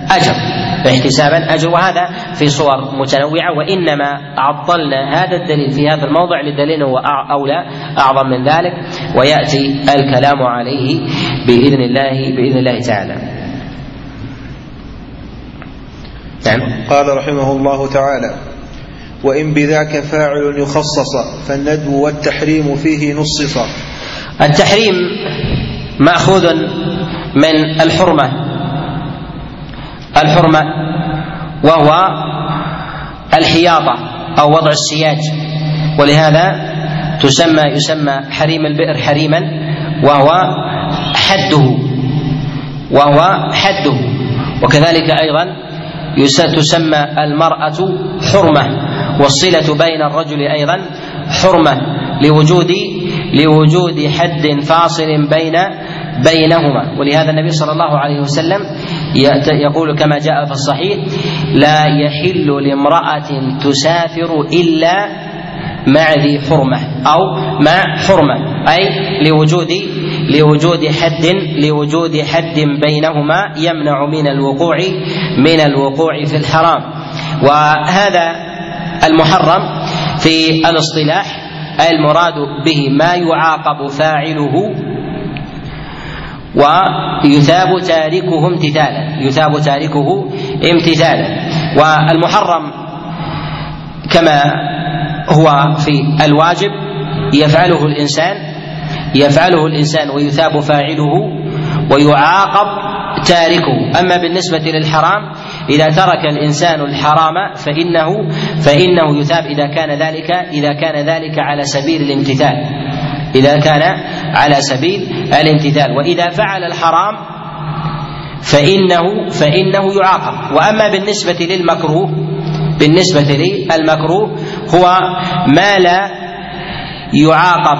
أجر. وهذا في صور متنوعة، وإنما عطلنا هذا الدليل في هذا الموضع للدليل هو أولى أعظم من ذلك، ويأتي الكلام عليه بإذن الله تعالى. نعم. قال رحمه الله تعالى: وإن بذاك فاعل يخصص فالندب والتحريم فيه نصص. التحريم مأخوذ من الحرمة، وهو الحياطة أو وضع السياج، ولهذا يسمى حريم البئر حريما وهو حده. وكذلك أيضا تسمى المرأة حرمة، والصلة بين الرجل أيضا حرمة لوجود حد فاصل بينهما. ولهذا النبي صلى الله عليه وسلم يقول كما جاء في الصحيح: لا يحل لامرأة تسافر إلا مع ذي حرمة أو مع حرمة، أي لوجود حد بينهما يمنع من الوقوع في الحرام. وهذا المحرم في الاصطلاح المراد به ما يعاقب فاعله ويثاب تاركه امتثالا. والمحرم كما هو في الواجب يفعله الإنسان ويثاب فاعله ويعاقب تاركه. أما بالنسبة للحرام إذا ترك الإنسان الحرام فإنه يثاب إذا كان ذلك على سبيل الامتثال، إذا كان على سبيل الامتثال. وإذا فعل الحرام فإنه يعاقب. وأما بالنسبة للمكروه هو ما لا يعاقب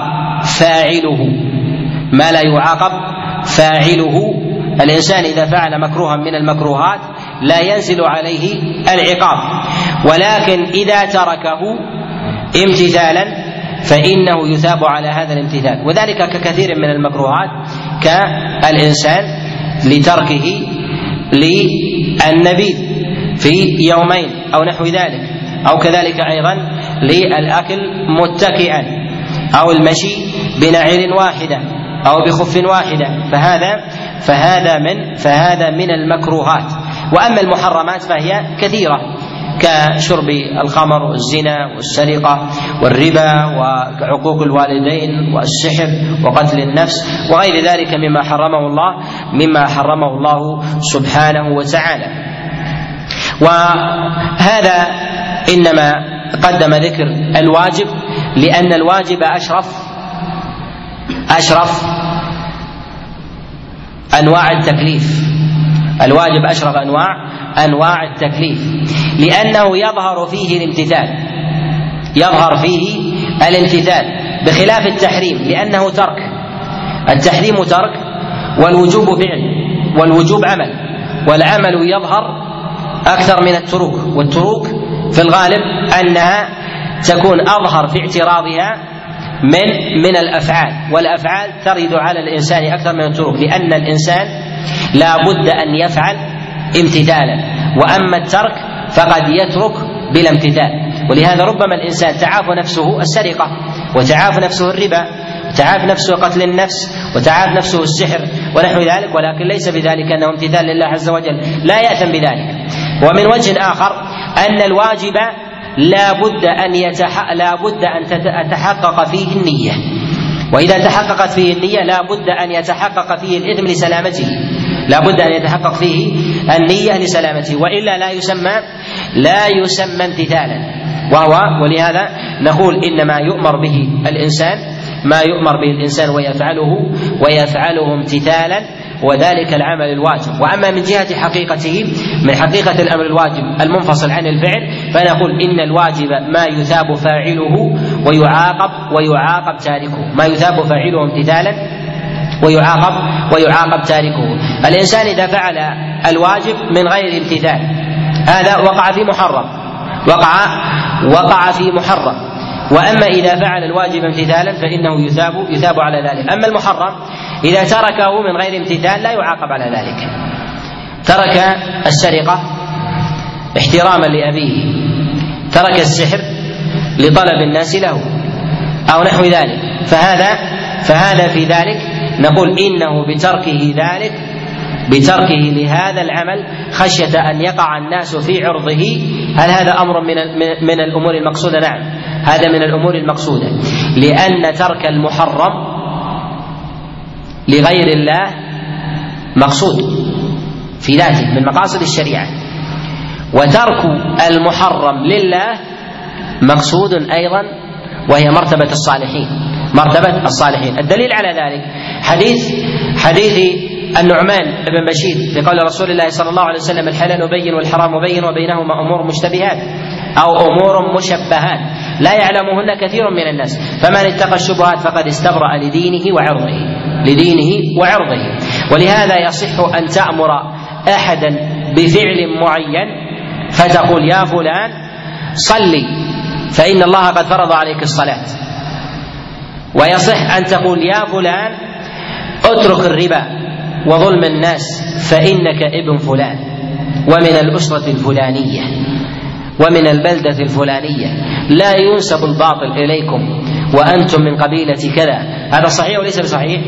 فاعله. الإنسان إذا فعل مكروها من المكروهات لا ينزل عليه العقاب، ولكن إذا تركه امتثالا فإنه يثاب على هذا الامتثال. وذلك ككثير من المكروهات، كالإنسان لتركه للنبيذ في يومين أو نحو ذلك، أو كذلك أيضا للأكل متكئا، أو المشي بنعل واحدة أو بخف واحدة، فهذا من المكروهات. وأما المحرمات فهي كثيرة، كشرب الخمر والزنا والسرقة والربا وعقوق الوالدين والسحر وقتل النفس وغير ذلك مما حرمه الله سبحانه وتعالى. وهذا إنما قدم ذكر الواجب لأن الواجب أشرف أنواع التكليف. الواجب أشرف أنواع التكليف، لأنه يظهر فيه الامتثال بخلاف التحريم، لأنه ترك. التحريم ترك والوجوب فعل، والوجوب عمل، والعمل يظهر أكثر من التروك. والتروك في الغالب أنها تكون أظهر في اعتراضها من الأفعال، والأفعال ترد على الإنسان أكثر من التروك، لأن الإنسان لا بد أن يفعل امتثالا، وأما الترك فقد يترك بلا امتثال. ولهذا ربما الإنسان تعاف نفسه السرقة، وتعاف نفسه الربا، وتعاف نفسه قتل النفس، وتعاف نفسه السحر ونحو ذلك، ولكن ليس بذلك أنه امتثال لله عز وجل، لا يأثم بذلك. ومن وجه آخر أن الواجب لا بد أن تتحقق فيه النية، وإذا تحققت فيه النية لا بد أن يتحقق فيه الإثم لسلامته، لا بد أن يتحقق فيه النية لسلامته، وإلا لا يسمى امتثالا. ولهذا نقول إنما يؤمر به الإنسان ما يؤمر به الإنسان ويفعله امتثالا، وذلك العمل الواجب. وأما من جهة حقيقته، من حقيقة الأمر الواجب المنفصل عن الفعل، فنقول إن الواجب ما يثاب فاعله ويعاقب تاركه، ما يثاب فاعله امتثالا ويعاقب تاركه. الإنسان إذا فعل الواجب من غير امتثال هذا وقع في محرم. وأما إذا فعل الواجب امتثالا فإنه يثاب على ذلك. أما المحرم إذا تركه من غير امتثال لا يعاقب على ذلك. ترك السرقة احتراما لأبيه، ترك السحر لطلب الناس له أو نحو ذلك، فهذا في ذلك نقول إنه بتركه لهذا العمل خشية أن يقع الناس في عرضه. هل هذا أمر من الأمور المقصودة؟ نعم، هذا من الأمور المقصودة، لأن ترك المحرم لغير الله مقصود في ذاته من مقاصد الشريعة، وترك المحرم لله مقصود أيضا، وهي مرتبة الصالحين. الدليل على ذلك حديث النعمان بن بشير في قول رسول الله صلى الله عليه وسلم: الحلال بين والحرام بين وبينهما أمور مشتبهات أو أمور مشبهات لا يعلمهن كثير من الناس، فمن اتقى الشبهات فقد استبرأ لدينه وعرضه. ولهذا يصح أن تأمر أحدا بفعل معين فتقول: يا فلان صلي فإن الله قد فرض عليك الصلاة. ويصح أن تقول: يا فلان اترك الربا وظلم الناس فإنك ابن فلان ومن الأسرة الفلانية ومن البلدة الفلانية، لا ينسب الباطل إليكم وأنتم من قبيلة كذا. هذا صحيح وليس بصحيح؟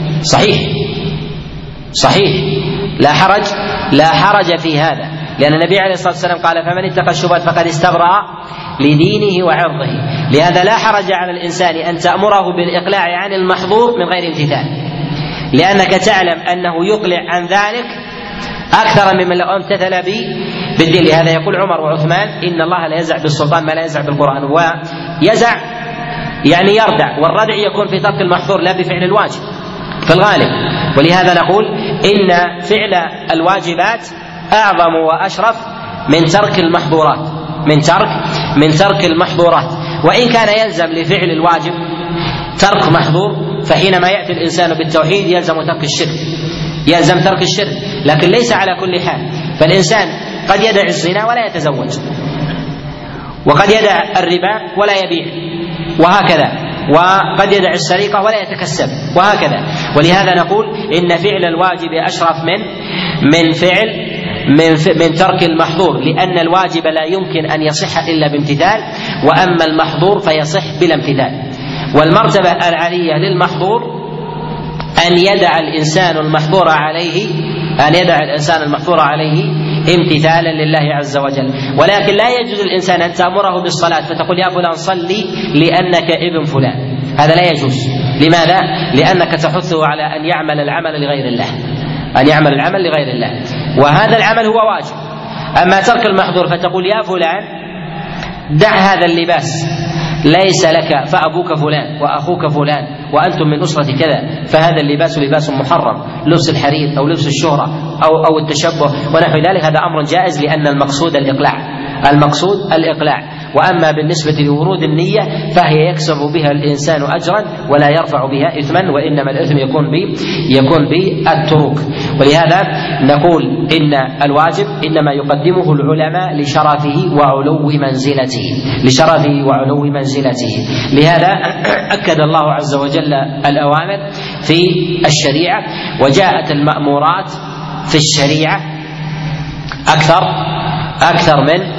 صحيح، لا حرج في هذا، لأن النبي عليه الصلاة والسلام قال: فمن اتقى الشبهات فقد استبرأ لدينه وعرضه. لهذا لا حرج على الإنسان أن تأمره بالإقلاع عن المحظور من غير امتثال، لأنك تعلم أنه يقلع عن ذلك أكثر ممن لو امتثل بالدين. لهذا يقول عمر وعثمان إن الله لا يزع بالسلطان ما لا يزع بالقرآن. ويزع يعني يردع، والردع يكون في ترك المحظور لا بفعل الواجب في الغالب. ولهذا نقول إن فعل الواجبات أعظم وأشرف من ترك المحظورات، من ترك المحظورات. وإن كان يلزم لفعل الواجب ترك محظور، فحينما يأتي الإنسان بالتوحيد يلزم ترك الشرك، لكن ليس على كل حال. فالإنسان قد يدع الزنا ولا يتزوج، وقد يدع الربا ولا يبيع، وهكذا، وقد يدع السرقة ولا يتكسب، وهكذا. ولهذا نقول إن فعل الواجب أشرف من ترك المحظور، لأن الواجب لا يمكن أن يصح إلا بامتثال، وأما المحظور فيصح بلا امتثال. والمرتبة العالية للمحظور أن يدع الإنسان المحظور عليه امتثالا لله عز وجل. ولكن لا يجوز الإنسان أن تأمره بالصلاة فتقول يا فلان صلي لأنك ابن فلان، هذا لا يجوز. لماذا؟ لأنك تحثه على أن يعمل العمل لغير الله، وهذا العمل هو واجب. أما ترك المحظور فتقول يا فلان دع هذا اللباس ليس لك فأبوك فلان وأخوك فلان وأنتم من أسرة كذا، فهذا اللباس لباس محرم، لبس الحرير أو لبس الشهرة أو التشبه ونحو ذلك، هذا أمر جائز، لأن المقصود الإقلاع. وأما بالنسبة لورود النية فهي يكسب بها الإنسان أجرا ولا يرفع بها إثما، وإنما الإثم يكون بالتروك. ولهذا نقول إن الواجب إنما يقدمه العلماء لشرفه وعلو منزلته. لهذا أكد الله عز وجل الأوامر في الشريعة، وجاءت المأمورات في الشريعة أكثر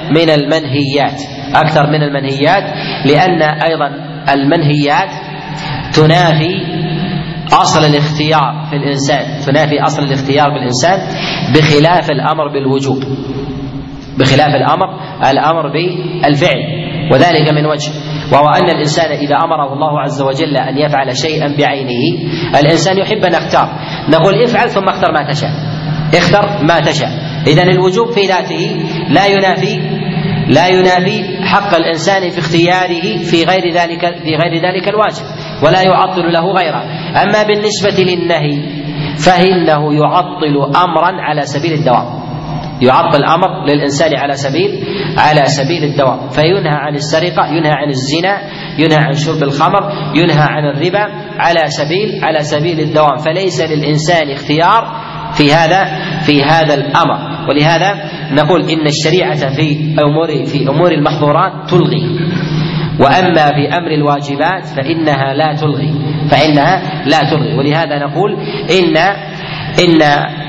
من المنهيات، لأن أيضا المنهيات تنافي أصل الاختيار بالإنسان بخلاف الأمر بالوجوب، بخلاف الأمر بالفعل. وذلك من وجه، وهو أن الإنسان إذا أمره الله عز وجل أن يفعل شيئا بعينه، الإنسان يحب أن يختار، نقول افعل ثم اختر ما تشاء. إذن الوجوب في ذاته لا ينافي حق الإنسان في اختياره في غير ذلك الواجب، ولا يعطل له غيره. أما بالنسبة للنهي فإنه يعطل أمرا على سبيل الدوام، يعطل الأمر للإنسان على سبيل الدوام، فينهى عن السرقة، ينهى عن الزنا، ينهى عن شرب الخمر، ينهى عن الربا على سبيل الدوام، فليس للإنسان اختيار في هذا الأمر. ولهذا نقول إن الشريعة في أمور المحظورات تلغي، وأما في أمر الواجبات فإنها لا تلغي. ولهذا نقول إن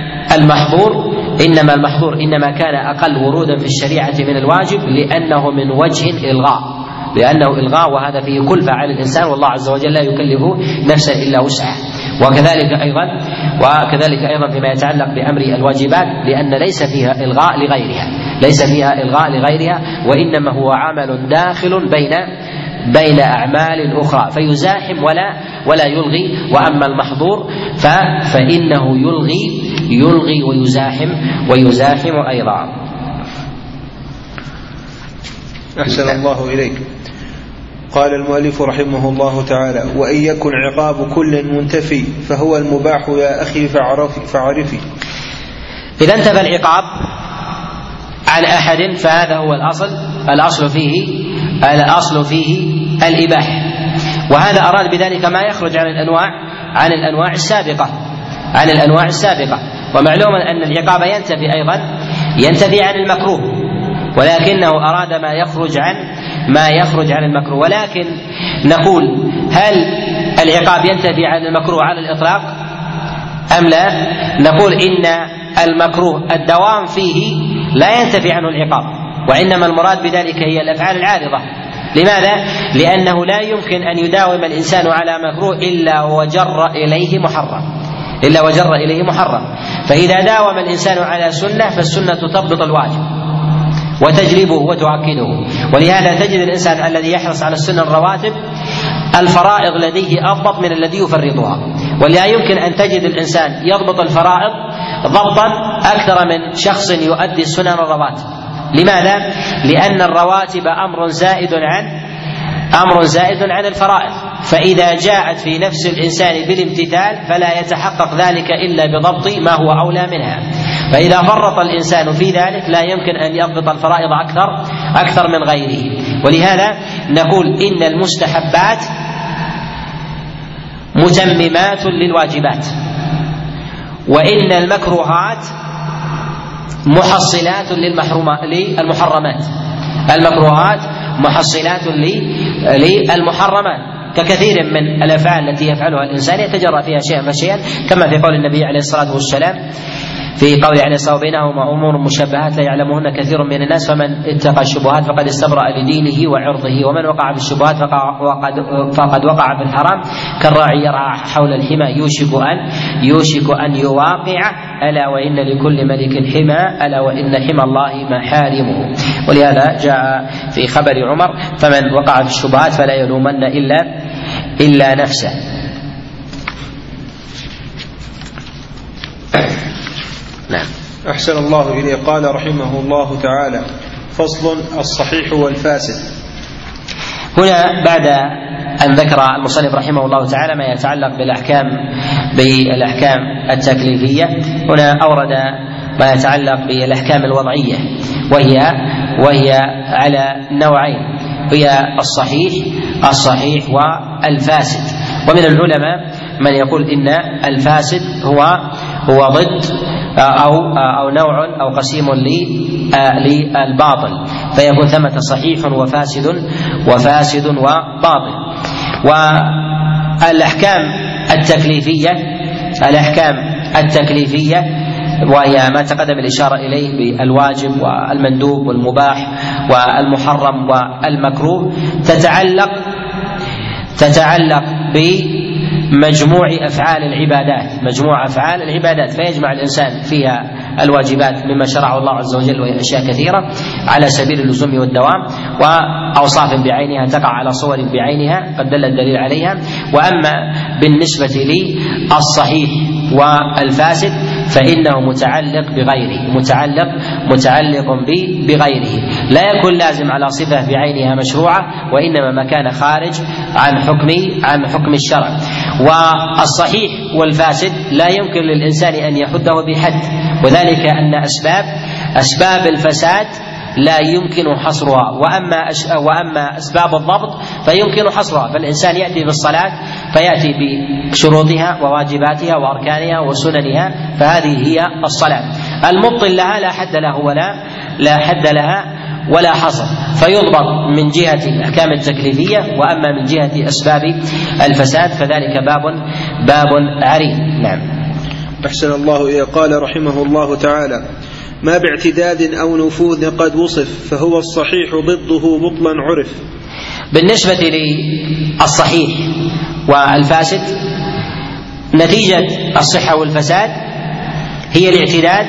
المحظور إنما كان أقل ورودا في الشريعة من الواجب، لأنه من وجه إلغاء، وهذا فيه كلفة على الإنسان، والله عز وجل لا يكلف نفسا إلا وسعها. وكذلك أيضا فيما يتعلق بأمر الواجبات، لأن ليس فيها إلغاء لغيرها، وإنما هو عمل داخل بين أعمال أخرى، فيزاحم ولا يلغي. وأما المحظور فإنه يلغي ويزاحم أيضا. أحسن الله إليك. قال المؤلف رحمه الله تعالى: وإن يكن عقاب كل منتفي فهو المباح يا أخي فعرفي. إذا انتفى العقاب عن أحد فهذا هو الأصل فيه الإباحة، وهذا أراد بذلك ما يخرج عن الأنواع السابقة. ومعلوم أن العقاب ينتفي عن المكروه، ولكنه أراد ما يخرج عن المكروه. ولكن نقول هل العقاب ينتفي عن المكروه على الإطلاق أم لا؟ نقول إن المكروه الدوام فيه لا ينتفي عنه العقاب، وإنما المراد بذلك هي الأفعال العارضة. لماذا؟ لأنه لا يمكن أن يداوم الإنسان على مكروه إلا وجر إليه محرم. فإذا داوم الإنسان على سنة فالسنة تضبط الواجب وتجلبه وتعكده. ولهذا تجد الإنسان الذي يحرص على السنن الرواتب الفرائض لديه أضبط من الذي يفرطها، ولا يمكن أن تجد الإنسان يضبط الفرائض ضبطا أكثر من شخص يؤدي سنن الرواتب. لماذا؟ لأن الرواتب أمر زائد عن الفرائض، فإذا جاءت في نفس الإنسان بالامتثال فلا يتحقق ذلك إلا بضبط ما هو أولى منها. فإذا فرط الإنسان في ذلك لا يمكن أن يضبط الفرائض أكثر من غيره. ولهذا نقول إن المستحبات متممات للواجبات، وإن المكروهات محصلات للمحرمات. المكروهات محصلات للمحرمات، ككثير من الأفعال التي يفعلها الإنسان يتجرأ فيها شيئا فشيئا، كما في قول النبي عليه الصلاة والسلام في قول عليه الصلاة والسلام بينهما أمور مشبهات لا يعلمهن كثير من الناس، فمن اتقى الشبهات فقد استبرأ لدينه وعرضه، ومن وقع في الشبهات فقد وقع في الحرام، كالراعي يرعى حول الحمى يوشك أن يواقع، ألا وإن لكل ملك حمى، ألا وإن حمى الله محارمه. ولهذا جاء في خبر عمر: فمن وقع في الشبهات فلا يلومن إلا نفسه. نعم. أحسن الله إليه. قال رحمه الله تعالى: فصل: الصحيح والفاسد. هنا بعد أن ذكر المصنف رحمه الله تعالى ما يتعلق بالأحكام التكليفية، هنا أورد ما يتعلق بالأحكام الوضعية، وهي على نوعين: هي الصحيح والفاسد. ومن العلماء من يقول إن الفاسد هو ضد أو نوع أو قسيم للباطل، فيكون ثمة صحيح وفاسد وباطل. والأحكام التكليفية وهي ما تقدم الإشارة إليه بالواجب والمندوب والمباح والمحرم والمكروه، تتعلق بمجموع أفعال العبادات، فيجمع الإنسان فيها الواجبات مما شرعه الله عز وجل، وهي أشياء كثيرة على سبيل اللزوم والدوام، وأوصاف بعينها تقع على صور بعينها قد دل الدليل عليها. وأما بالنسبة للصحيح والفاسد فإنه متعلق بغيره، لا يكون لازم على صفة بعينها مشروعة، وإنما ما كان خارج عن حكم الشرع. والصحيح والفاسد لا يمكن للإنسان أن يحده بحد، وذلك أن أسباب الفساد لا يمكن حصرها، وأما أسباب الضبط فيمكن حصرها. فالإنسان يأتي بالصلاة فيأتي بشروطها وواجباتها وأركانها وسننها، فهذه هي الصلاة. المبطل لها لا حد لها ولا حصر، فيضبط من جهة الأحكام التكليفية، وأما من جهة أسباب الفساد فذلك باب عريض. نعم. أحسن الله إليه. قال رحمه الله تعالى: ما باعتداد أو نفوذ قد وصف فهو الصحيح ضده بطلا عرف. بالنسبة للصحيح والفاسد، نتيجة الصحة والفساد هي الاعتداد،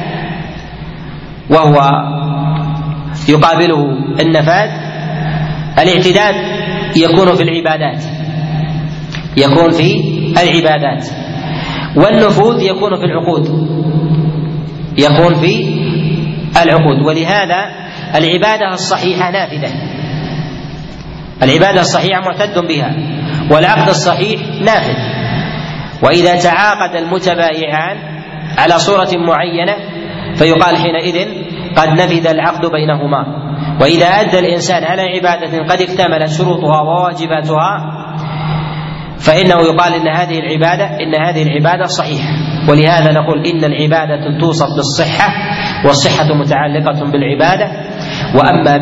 وهو يقابله النفاذ. الاعتداد يكون في العبادات، والنفوذ يكون في العقود. ولهذا العبادة الصحيحة نافذة، العبادة الصحيحة معتد بها، والعقد الصحيح نافذ. وإذا تعاقد المتبايعان على صورة معينة فيقال حينئذ قد نفذ العقد بينهما. وإذا أدى الإنسان على عبادة قد اكتملت شروطها وواجباتها فإنه يقال إن هذه العبادة صحيحة. ولهذا نقول إن العبادة توصف بالصحة، والصحة متعلقة بالعبادة. وأما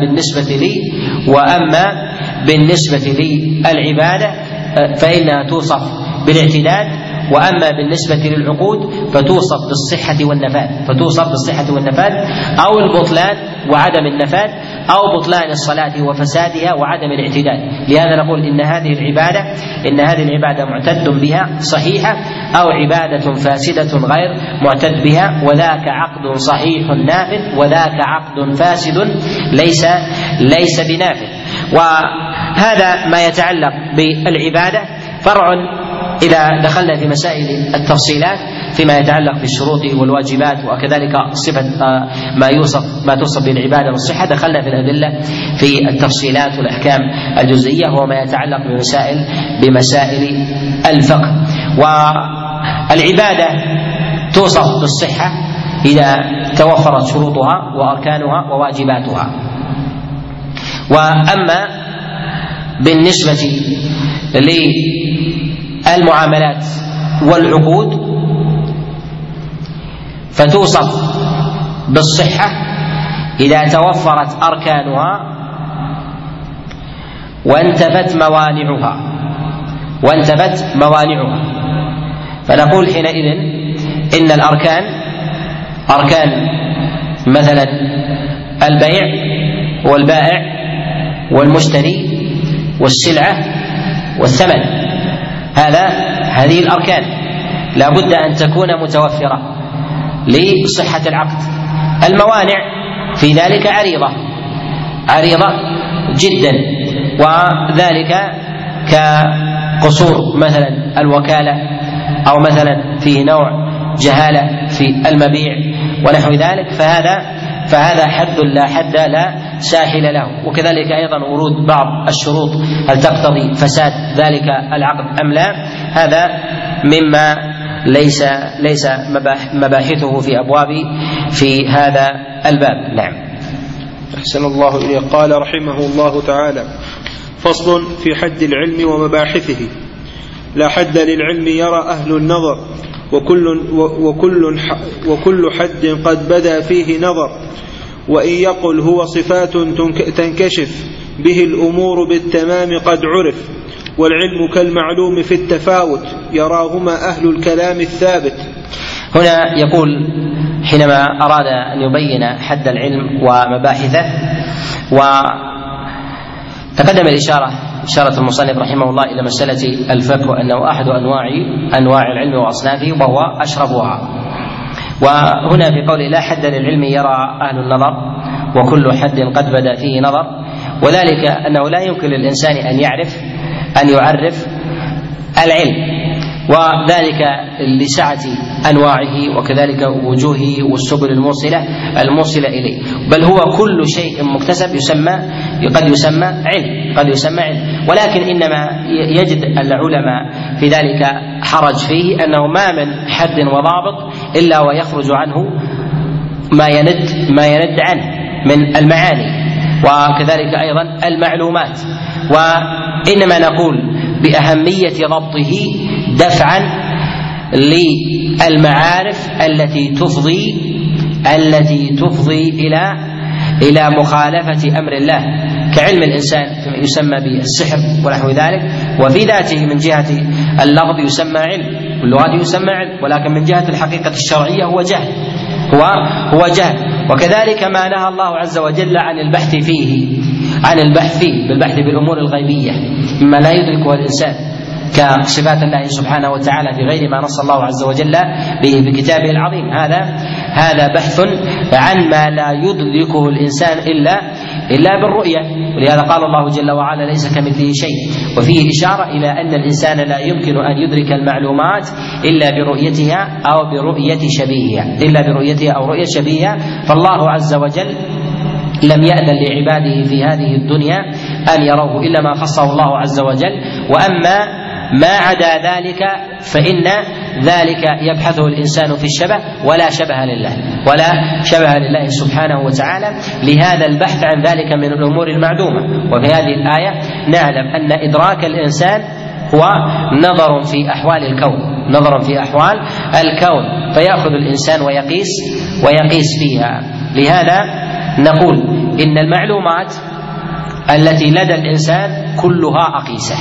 بالنسبة للعبادة فإنها توصف بالاعتداد، وأما بالنسبة للعقود فتوصف بالصحة والنفاذ، أو البطلان وعدم النفاذ، أو بطلان الصلاة وفسادها وعدم الاعتداد. لهذا نقول إن هذه العبادة معتد بها صحيحة، أو عبادة فاسدة غير معتد بها، وذاك عقد صحيح نافذ، وذاك عقد فاسد ليس بنافذ. وهذا ما يتعلق بالعبادة. فرع إذا دخلنا في مسائل التفصيلات فيما يتعلق بالشروط والواجبات وكذلك صفة ما توصف به العبادة والصحة، دخلنا في الأدلة في التفصيلات والأحكام الجزئية وهو ما يتعلق بمسائل الفقه. والعبادة توصف بالصحة إذا توفرت شروطها وأركانها وواجباتها. وأما بالنسبة للمعاملات والعقود فتوصف بالصحة إذا توفرت أركانها وانتفت موانعها. فنقول حينئذ إن الأركان أركان مثلا البيع والبائع والمشتري والسلعة والثمن، هذه الأركان لا بد أن تكون متوفرة لصحة العقد. الموانع في ذلك عريضة جدا، وذلك كقصور مثلا الوكالة، أو مثلا فيه نوع جهالة في المبيع ونحو ذلك، فهذا حد لا حد لا ساحل له. وكذلك أيضا ورود بعض الشروط هل تقتضي فساد ذلك العقد أم لا، هذا مما ليس مباحثه في هذا الباب. نعم. أحسن الله إليه. قال رحمه الله تعالى: فصل في حد العلم ومباحثه. لا حد للعلم يرى أهل النظر، وكل حد قد بدا فيه نظر، وإن يقل هو صفات تنكشف به الأمور بالتمام قد عرف، والعلم كالمعلوم في التفاوت يراهما أهل الكلام الثابت. هنا يقول حينما أراد أن يبين حد العلم ومباحثه، وتقدم إشارة المصنف رحمه الله إلى مسألة الفقه وأنه أحد أنواع العلم وأصنافه وهو أشرفها. وهنا في قوله لا حد للعلم يرى أهل النظر وكل حد قد بدا فيه نظر، وذلك أنه لا يمكن للإنسان أن يعرف العلم، وذلك لسعة أنواعه وكذلك وجوهه والسبل الموصلة إليه، بل هو كل شيء مكتسب قد يسمى علم، ولكن إنما يجد العلماء في ذلك حرج فيه أنه ما من حد وضابط إلا ويخرج عنه ما يند عنه من المعاني وكذلك أيضا المعلومات، وإنما نقول بأهمية ضبطه دفعا للمعارف التي تفضي إلى مخالفة أمر الله، كعلم الإنسان يسمى بالسحر ونحو ذلك، وفي ذاته من جهة اللفظ يسمى علم واللغة يسمى علم، ولكن من جهة الحقيقة الشرعية هو جهل. وكذلك ما نهى الله عز وجل عن البحث فيه بالبحث بالأمور الغيبية مما لا يدركه الإنسان كصفات الله سبحانه وتعالى في غير ما نص الله عز وجل به في كتابه العظيم، هذا بحث عن ما لا يدركه الإنسان إلا بالرؤية، ولهذا قال الله جل وعلا ليس كمثله شيء، وفيه إشارة إلى أن الإنسان لا يمكن أن يدرك المعلومات إلا برؤيتها أو برؤية شبيهها، فالله عز وجل لم يأذن لعباده في هذه الدنيا أن يروه إلا ما خصه الله عز وجل، وأما ما عدا ذلك فإن ذلك يبحثه الإنسان في الشبه ولا شبه لله سبحانه وتعالى، لهذا البحث عن ذلك من الأمور المعدومة. وفي هذه الآية نعلم أن إدراك الإنسان هو نظر في أحوال الكون فيأخذ الإنسان ويقيس فيها. لهذا نقول إن المعلومات التي لدى الإنسان كلها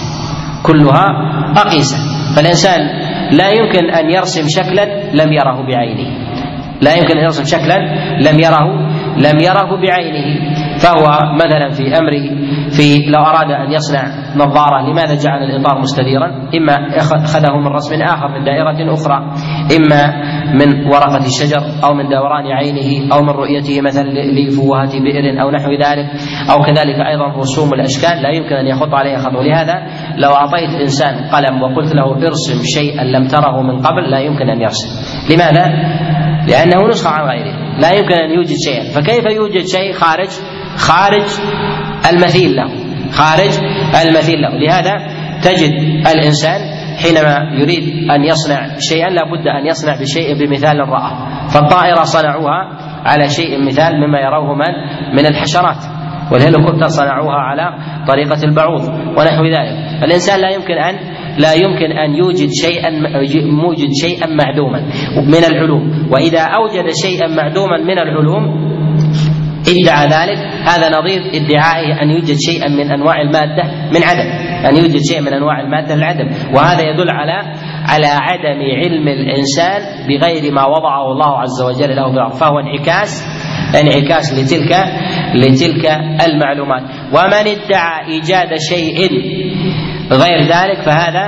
أقيسة، فالإنسان لا يمكن أن يرسم شكلا لم يره بعينه، فهو مثلا في لو أراد أن يصنع نظارة، لماذا جعل الإطار مستديرا؟ إما أخذه من رسم آخر من دائرة أخرى، إما من ورقة الشجر أو من دوران عينه أو من رؤيته مثلا لفوهة بئر أو نحو ذلك، أو كذلك أيضا رسوم الأشكال لا يمكن أن يخط عليها خط. ولهذا لو أعطيت إنسان قلم وقلت له ارسم شيئا لم تره من قبل لا يمكن أن يرسم. لماذا؟ لأنه نسخة عن غيره، لا يمكن أن يوجد شيئا. فكيف يوجد شيء خارج المثيل له، خارج المثيل له؟ لهذا تجد الإنسان حينما يريد أن يصنع شيئا لا بد أن يصنع بشيء بمثال رآه. فالطائرة صنعوها على شيء مثال مما يروه من الحشرات، والهليكوبتر صنعوها على طريقة البعوض ونحو ذلك. الإنسان لا يمكن أن يوجد شيئا معدوما من العلوم، وإذا أوجد شيئا معدوما من العلوم ادعى ذلك. هذا نظير ادعائه أن يوجد شيئا من أنواع المادة من عدم، أن يوجد شيء من أنواع المادة للعدم، وهذا يدل على عدم علم الإنسان بغير ما وضعه الله عز وجل له بالأرض، فهو انعكاس لتلك المعلومات. ومن ادعى إيجاد شيء غير ذلك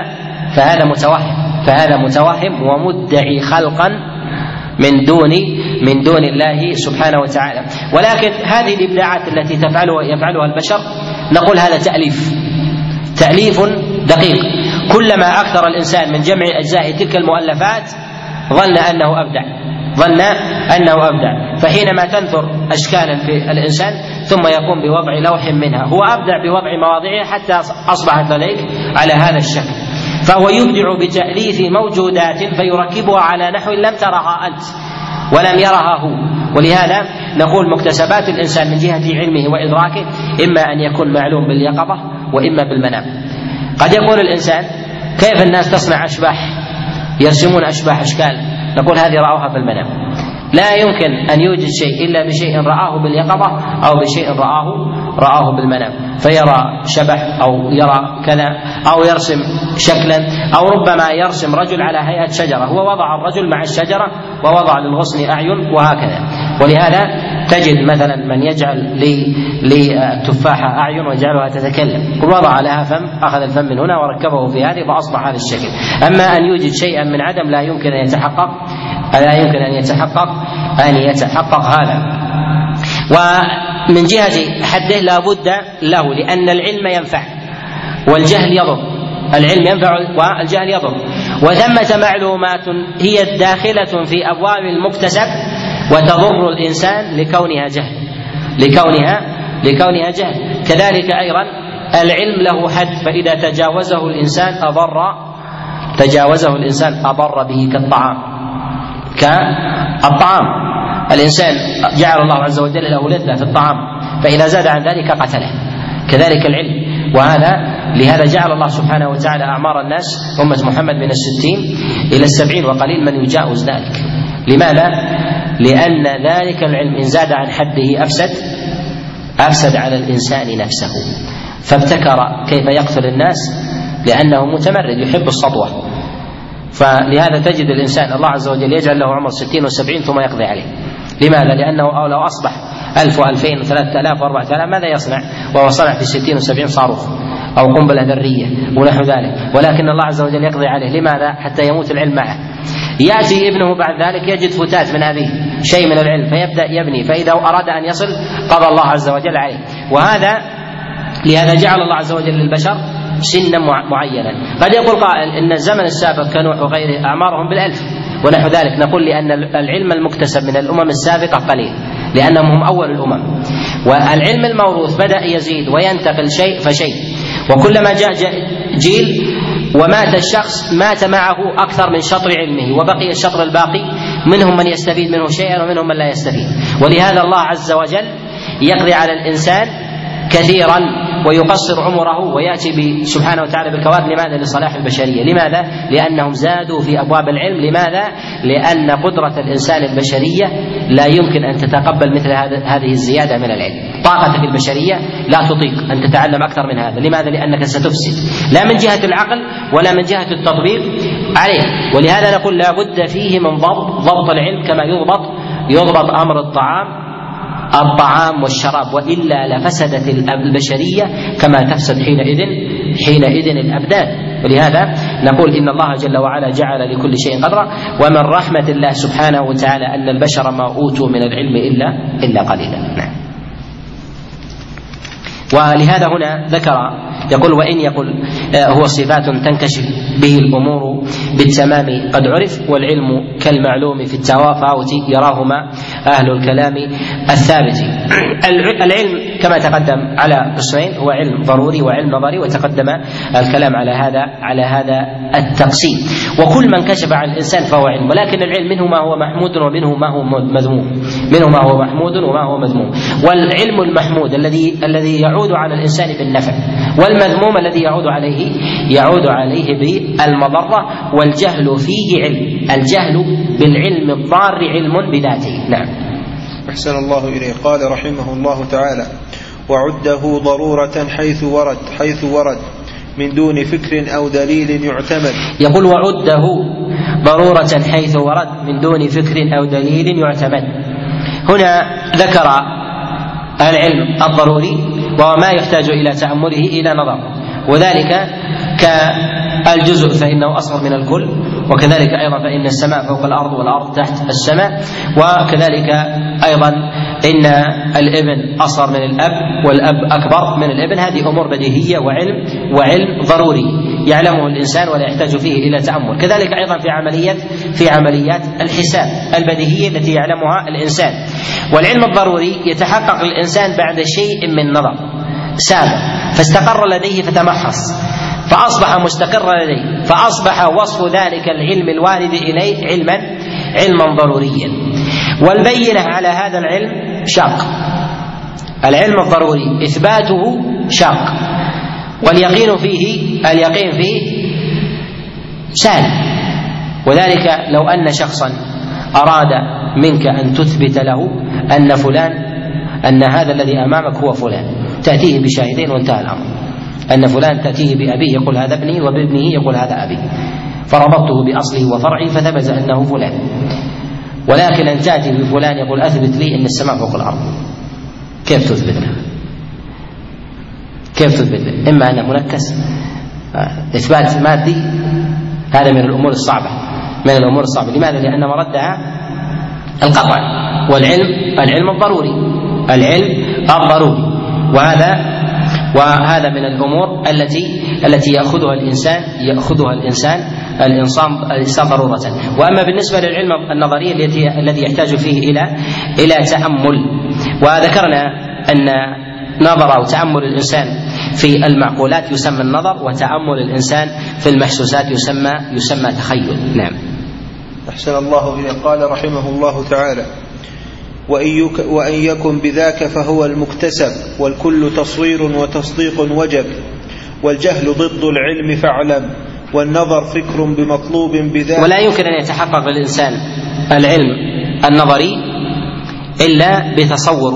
فهذا متوهم ومدعي خلقا من دون الله سبحانه وتعالى. ولكن هذه الإبداعات التي يفعلها البشر نقول هذا تأليف دقيق. كلما أكثر الإنسان من جمع أجزاء تلك المؤلفات ظن أنه أبدع. فحينما تنثر أشكالا في الإنسان ثم يقوم بوضع لوح منها، هو أبدع بوضع مواضعه حتى أصبحت لديك على هذا الشكل، فهو يبدع بتأليف موجودات فيركبها على نحو لم ترها أنت ولم يرها هو. ولهذا نقول مكتسبات الإنسان من جهة علمه وإدراكه إما أن يكون معلوم باليقظة وإما بالمنام. قد يقول الإنسان كيف الناس تصنع أشباح، يرسمون أشكال، نقول هذه رأوها في المنام. لا يمكن أن يوجد شيء إلا بشيء رآه باليقظة أو بشيء رآه بالمنام، فيرى شبح أو يرى كذا أو يرسم شكلا، أو ربما يرسم رجل على هيئة شجرة، هو وضع الرجل مع الشجرة ووضع للغصن أعين وهكذا. ولهذا تجد مثلا من يجعل للتفاحة أعين ويجعلها تتكلم، قل وضع لها فم، أخذ الفم من هنا وركبه في هذه فأصبح هذا الشكل. أما أن يوجد شيئا من عدم لا يمكن أن يتحقق هذا. ومن جهة حده لا بد له، لأن العلم ينفع والجهل يضر، العلم ينفع والجهل يضر. وثمة معلومات هي الداخلة في أبواب المكتسب وتضر الإنسان لكونها جهل. كذلك أيضا العلم له حد، فإذا تجاوزه الإنسان أضر به كالطعام. الإنسان جعل الله عز وجل له لذة في الطعام، فإذا زاد عن ذلك قتله. كذلك العلم، لهذا جعل الله سبحانه وتعالى أعمار الناس أمة محمد من 60 إلى 70 وقليل من يجاوز ذلك. لماذا؟ لأن ذلك العلم إن زاد عن حده أفسد على الإنسان نفسه، فابتكر كيف يقتل الناس لأنه متمرد يحب السطوة. فلهذا تجد الإنسان الله عز وجل يجعل له عمر 60 و70 ثم يقضي عليه. لماذا؟ لأنه لو أصبح 1000 و2000 و3000 و4000 ماذا يصنع؟ وهو صنع في 60 و70 صاروخ أو قنبلة ذرية ونحو ذلك، ولكن الله عز وجل يقضي عليه. لماذا؟ حتى يموت العلم معه. يأتي ابنه بعد ذلك يجد فتات من أبيه شيء من العلم فيبدأ يبني، فإذا أراد أن يصل قضى الله عز وجل عليه. لهذا جعل الله عز وجل للبشر سنا معينا. قد يقول قائل إن الزمن السابق كنوح وغيره أعمارهم بالألف ونحو ذلك، نقول لأن العلم المكتسب من الأمم السابقة قليل لأنهم هم أول الأمم، والعلم الموروث بدأ يزيد وينتقل شيء فشيء، وكلما جاء جيل ومات الشخص مات معه أكثر من شطر علمه وبقي الشطر الباقي منهم من يستفيد منه شيئا ومنهم من لا يستفيد. ولهذا الله عز وجل يقضي على الإنسان كثيرا ويقصر عمره ويأتي سبحانه وتعالى بالكوارث. لماذا؟ لصلاح البشرية. لماذا؟ لأنهم زادوا في أبواب العلم. لماذا؟ لأن قدرة الإنسان البشرية لا يمكن أن تتقبل مثل هذه الزيادة من العلم. طاقتك البشرية لا تطيق أن تتعلم أكثر من هذا. لماذا؟ لأنك ستفسد لا من جهة العقل ولا من جهة التطبيق عليه. ولهذا نقول لا بد فيه من ضبط العلم كما يضبط أمر الطعام الطعام والشراب، وإلا لفسدت البشرية كما تفسد حينئذ الأبدان. ولهذا نقول إن الله جل وعلا جعل لكل شيء قدرا، ومن رحمة الله سبحانه وتعالى أن البشر ما أوتوا من العلم إلا قليلا. نعم. ولهذا هنا ذكر يقول: وإن يقول هو صفات تنكشف به الأمور بالتمام قد عرف، والعلم كالمعلوم في التفاوت يراهما أهل الكلام الثابت. العلم كما تقدم على قسمين، هو علم ضروري وعلم نظري، وتقدم الكلام على هذا التقسيم. وكل من كشف عن الإنسان فهو علم، ولكن العلم منه ما هو محمود ومنه ما هو مذموم. والعلم المحمود الذي يعود على الإنسان بالنفع، والمذموم الذي يعود عليه بالمضرة. والجهل فيه علم، الجهل بالعلم الضار علم بذاته. نعم. أحسن الله إليه. قال رحمه الله تعالى: وعده ضرورة حيث ورد من دون فكر أو دليل يعتمد. يقول: وعده ضرورة حيث ورد من دون فكر أو دليل يعتمد. هنا ذكر العلم الضروري وهو ما يحتاج إلى تأمله إلى نظر، وذلك كالجزء فإنه أصغر من الكل، وكذلك أيضا فإن السماء فوق الأرض والأرض تحت السماء، وكذلك أيضا إن الابن أصغر من الأب والأب أكبر من الابن. هذه أمور بديهية وعلم ضروري يعلمه الإنسان ولا يحتاج فيه إلى تأمل. كذلك أيضا في عمليات الحساب البديهية التي يعلمها الإنسان. والعلم الضروري يتحقق الإنسان بعد شيء من نظر سابق، فاستقر لديه فتمحص فأصبح مستقرا لديه، فأصبح وصف ذلك العلم الوارد إليه علما ضروريا. والبينة على هذا العلم شاق، العلم الضروري إثباته شاق، واليقين فيه سهل. وذلك لو أن شخصا أراد منك أن تثبت له أن هذا الذي أمامك هو فلان، تأتيه بشاهدين وانتهى الأمر. أن فلان تأتيه بأبيه يقول هذا ابني، وبابنه يقول هذا أبي، فربطته بأصله وفرعه فثبت أنه فلان. ولكن أن تأتي بفلان يقول أثبت لي أن السماء فوق الأرض، كيف تثبت له؟ إما أنه منكس، إثبات مادي، هذا من الأمور الصعبة. لماذا؟ لأن مردها القطع، والعلم الضروري، وهذا من الأمور التي يأخذها الإنسان ضرورة. وأما بالنسبة للعلم النظري الذي يحتاج فيه إلى تأمل، وذكرنا أن نظر أو تأمل الإنسان في المعقولات يسمى النظر، وتأمل الإنسان في المحسوسات يسمى تخيل. نعم. أحسن الله إليه. قال رحمه الله تعالى: وإن يكن بذاك فهو المكتسب، والكل تصوير وتصديق وجب، والجهل ضد العلم فاعلم، والنظر فكر بمطلوب بذاك. ولا يمكن أن يتحقق للإنسان العلم النظري إلا بتصور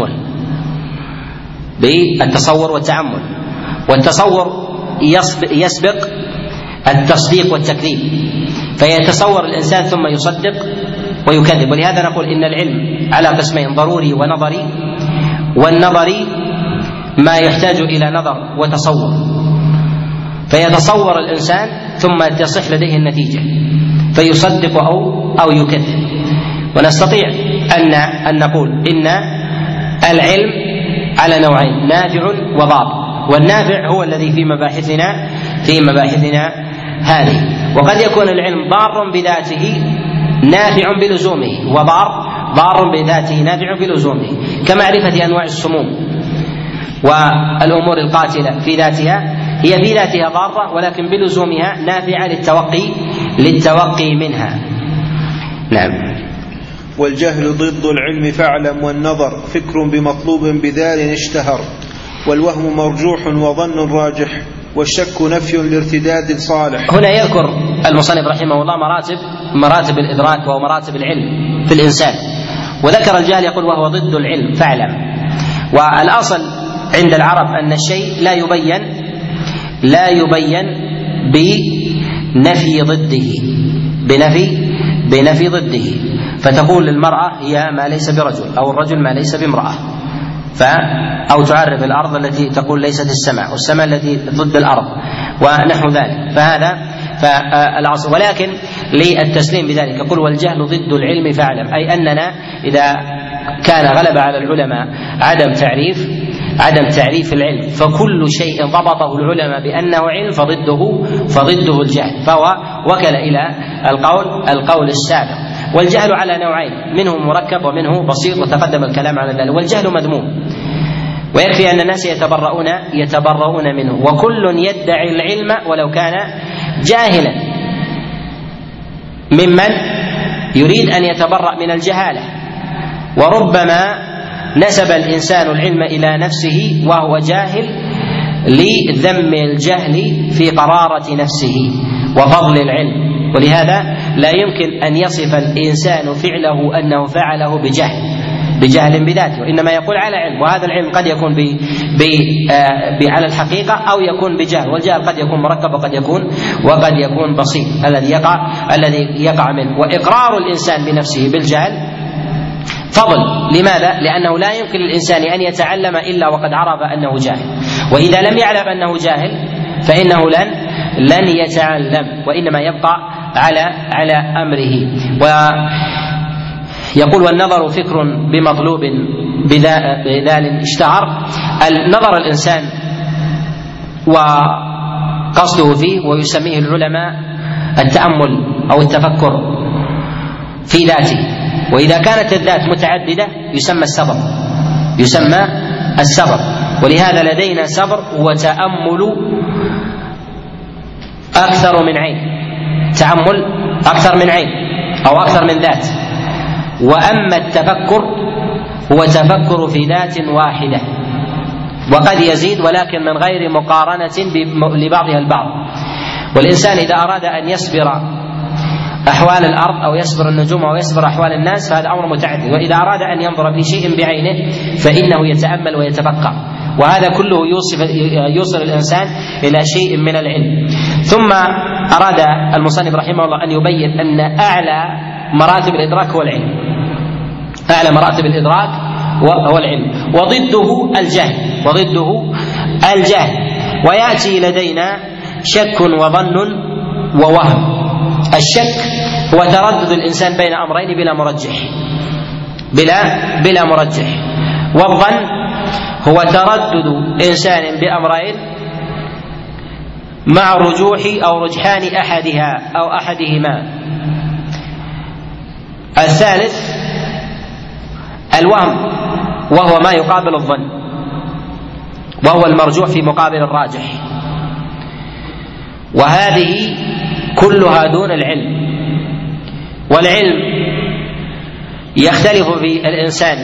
وتأمل، والتصور يسبق التصديق والتكذيب، فيتصور الإنسان ثم يصدق ويكذب. ولهذا نقول إن العلم على قسمين: ضروري ونظري. والنظري ما يحتاج إلى نظر وتصور، فيتصور الإنسان ثم تصح لديه النتيجة فيصدق أو يكذب. ونستطيع أن نقول إن العلم على نوعين: نافع وضار. والنافع هو الذي في مباحثنا هذه. وقد يكون العلم ضار بذاته نافع بلزومه، وضار بذاته نافع بلزومه، كمعرفة أنواع السموم والأمور القاتلة في ذاتها، هي في ذاتها ضارة ولكن بلزومها نافعة للتوقي منها. نعم. والجهل ضد العلم فاعلم، والنظر فكر بمطلوب بذال اشتهر، والوهم مرجوح وظن راجح، والشك نفي لارتداد صالح. هنا يذكر المصنف رحمه الله مراتب الإدراك ومراتب العلم في الإنسان، وذكر الجهل يقول وهو ضد العلم فاعلم. والأصل عند العرب أن الشيء لا يبين بنفي ضده، فتقول للمرأة هي ما ليس برجل، أو الرجل ما ليس بامرأة، أو تعرف الأرض التي تقول ليست السماء، والسماء التي ضد الأرض ونحو ذلك. فهذا فالعصر. ولكن للتسليم بذلك يقول والجهل ضد العلم فاعلم، أي أننا إذا كان غلب على العلماء عدم تعريف العلم، فكل شيء ضبطه العلماء بأنه علم فضده الجهل، فهو وكل إلى القول السابق. والجهل على نوعين، منه مركب ومنه بسيط، وتقدم الكلام على ذلك. والجهل مذموم، ويكفي أن الناس يتبرؤون منه، وكل يدعي العلم ولو كان جاهلا، ممن يريد أن يتبرأ من الجهالة. وربما نسب الإنسان العلم إلى نفسه وهو جاهل لذم الجهل في قرارة نفسه وفضل العلم، ولهذا لا يمكن أن يصف الإنسان فعله أنه فعله بجهل بذاته، وإنما يقول على علم، وهذا العلم قد يكون على الحقيقة أو يكون بجهل، والجهل قد يكون مركب وقد يكون بسيط الذي يقع منه. وإقرار الإنسان بنفسه بالجهل فضل. لماذا؟ لأنه لا يمكن للإنسان أن يتعلم إلا وقد عرف أنه جاهل، وإذا لم يعلم أنه جاهل فإنه لن يتعلم، وإنما يبقى على أمره. ويقول والنظر فكر بمطلوب بذال اشتهر. النظر الإنسان وقصده فيه، ويسميه العلماء التأمل أو التفكر في ذاته، وإذا كانت الذات متعددة يسمى الصبر. ولهذا لدينا صبر وتأمل أكثر من عين، تأمل أكثر من عين أو أكثر من ذات. وأما التفكر هو تفكر في ذات واحدة، وقد يزيد ولكن من غير مقارنة لبعضها البعض. والإنسان إذا أراد أن يصبر أحوال الأرض أو يصبر النجوم أو يصبر أحوال الناس فهذا أمر متعدد، وإذا أراد أن ينظر في شيء بعينه فإنه يتأمل ويتفكر، وهذا كله يوصل الإنسان إلى شيء من العلم. ثم أراد المصنف رحمه الله أن يبين أن أعلى مراتب الإدراك هو العلم، أعلى مراتب الإدراك هو العلم، وضده الجهل. ويأتي لدينا شك وظن ووهم. الشك هو تردد الإنسان بين أمرين بلا مرجح، والظن هو تردد إنسان بأمرين مع رجوح أو رجحان أحدها أو أحدهما. الثالث الوهم، وهو ما يقابل الظن، وهو المرجوح في مقابل الراجح، وهذه كلها دون العلم. والعلم يختلف في الإنسان،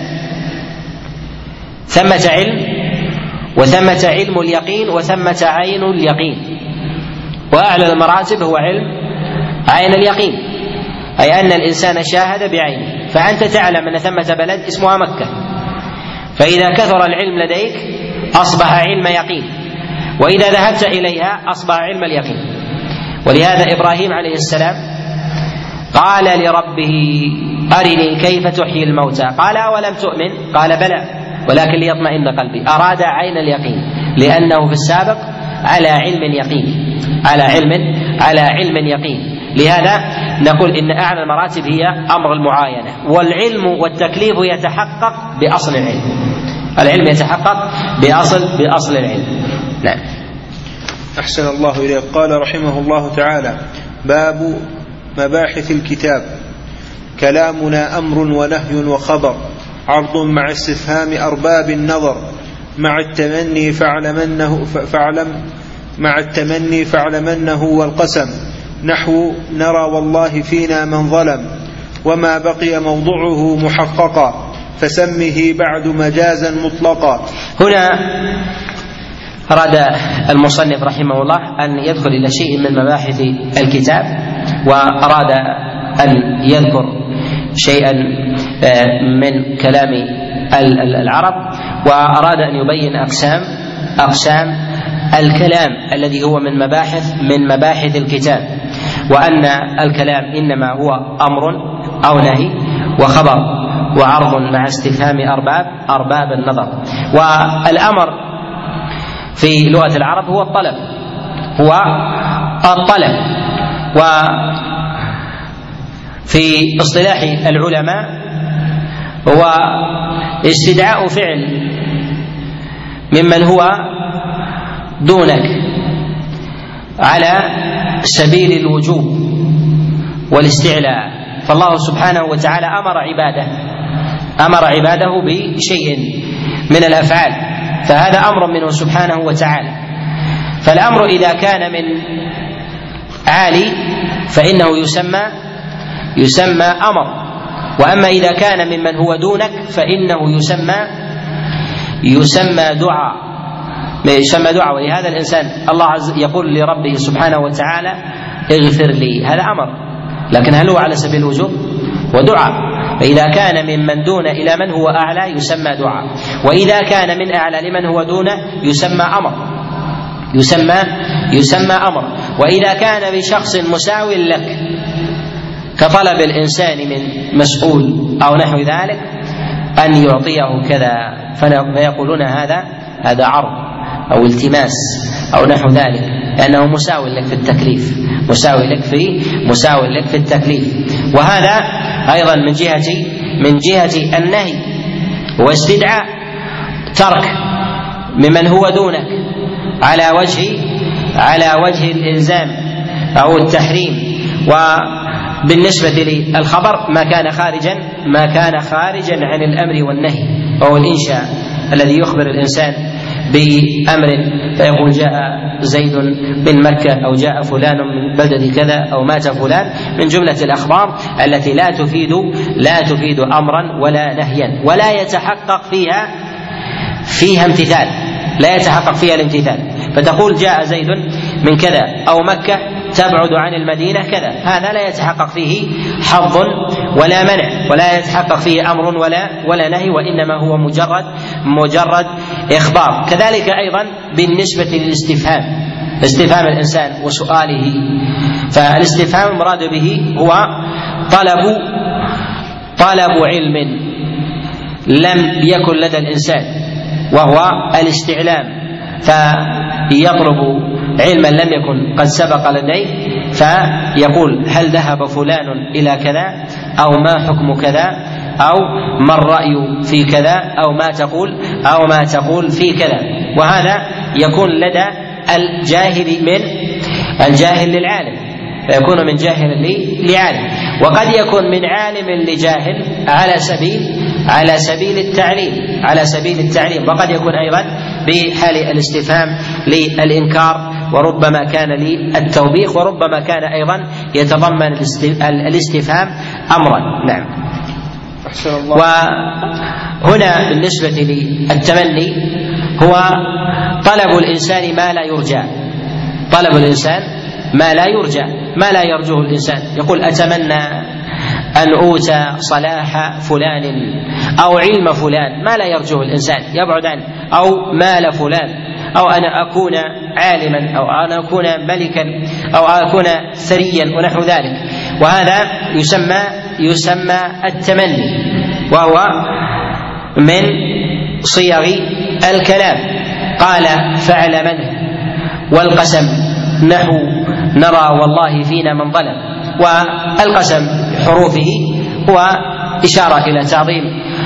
ثمة علم وثمة علم اليقين وثمة عين اليقين، وأعلى المراتب هو علم عين اليقين، أي أن الإنسان شاهد بعينه. فأنت تعلم أن ثمة بلد اسمها مكة، فإذا كثر العلم لديك أصبح علم يقين، وإذا ذهبت إليها أصبح علم اليقين. ولهذا إبراهيم عليه السلام قال لربه أرني كيف تحيي الموتى، قال أولم تؤمن؟ قال بلى ولكن ليطمئن قلبي. أراد عين اليقين لأنه في السابق على علم يقين. لهذا نقول إن أعلى المراتب هي أمر المعاينة، والعلم والتكليف يتحقق بأصل العلم يتحقق بأصل العلم. نعم. أحسن الله إليك. قال رحمه الله تعالى: باب مباحث الكتاب. كلامنا أمر ونهي وخبر، عرض مع استفهام أرباب النظر، مع التمني فاعلمنه والقسم، نحو نرى والله فينا من ظلم، وما بقي موضعه محققا، فسمه بعد مجازا مطلقا. هنا أراد المصنف رحمه الله أن يدخل إلى شيء من مباحث الكتاب، وأراد أن يذكر شيئا من كلام العرب، وأراد أن يبين أقسام الكلام الذي هو من مباحث الكتاب، وأن الكلام إنما هو أمر أو نهي، وخبر وعرض مع استفهام أرباب النظر. والأمر في لغة العرب هو الطلب، وفي اصطلاح العلماء هو استدعاء فعل ممن هو دونك على سبيل الوجوب والاستعلاء. فالله سبحانه وتعالى أمر عباده بشيء من الأفعال، فهذا أمر منه سبحانه وتعالى. فالأمر إذا كان من عالي فإنه يسمى أمر، وأما إذا كان ممن هو دونك فإنه يسمى دعاء. ولهذا الإنسان الله يقول لربه سبحانه وتعالى اغفر لي، هذا أمر، لكن هل هو على سبيل الوجوب؟ ودعاء. فإذا كان ممن دون إلى من هو أعلى يسمى دعاء، وإذا كان من أعلى لمن هو دونه يسمى أمر. وإذا كان بشخص مساو لك كطلب الإنسان من مسؤول أو نحو ذلك أن يعطيه كذا، فيقولون هذا عرض أو التماس أو نحو ذلك، لأنه مساو لك في التكليف، مساو لك في التكليف. وهذا أيضا من جهة النهي واستدعاء ترك ممن هو دونك على وجه الإلزام أو التحريم. وبالنسبة للخبر ما كان خارجا عن الأمر والنهي، وهو الإنشاء الذي يخبر الإنسان بأمر فيقول جاء زيد من مكة أو جاء فلان من بلدة كذا أو مات فلان، من جملة الأخبار التي لا تفيد أمرا ولا نهيا، ولا يتحقق فيها امتثال، لا يتحقق فيها الامتثال. فتقول جاء زيد من كذا أو مكة تبعد عن المدينة كذا، هذا لا يتحقق فيه حظ ولا منع، ولا يتحقق فيه أمر ولا نهي، وإنما هو مجرد إخبار. كذلك أيضا بالنسبة للاستفهام، استفهام الإنسان وسؤاله، فالاستفهام المراد به هو طلب علم لم يكن لدى الإنسان، وهو الاستعلام، فيطلب علما لم يكن قد سبق لديه، فيقول هل ذهب فلان إلى كذا، أو ما حكم كذا، أو ما الرأي في كذا، أو ما تقول في كذا. وهذا يكون لدى الجاهل للعالم، فيكون من جاهل لعالم، وقد يكون من عالم لجاهل على سبيل التعليم، وقد يكون أيضا بحال الاستفهام للإنكار، وربما كان للتوبيخ، وربما كان أيضا يتضمن الاستفهام أمرا. نعم. وهنا بالنسبة للتمني هو طلب الإنسان ما لا يرجى، طلب الإنسان ما لا يرجوه الإنسان. يقول أتمنى أن أوتى صلاح فلان أو علم فلان، ما لا يرجوه الإنسان يبعد عنه، أو مال فلان، أو أنا أكون عالما، أو أنا أكون ملكا، أو أكون ثريا ونحو ذلك. وهذا يسمى التمني، وهو من صيغ الكلام. قال فعل منه والقسم نحو نرى والله فينا من ظلم. والقسم حروفه هو إشارة إلى تعظيم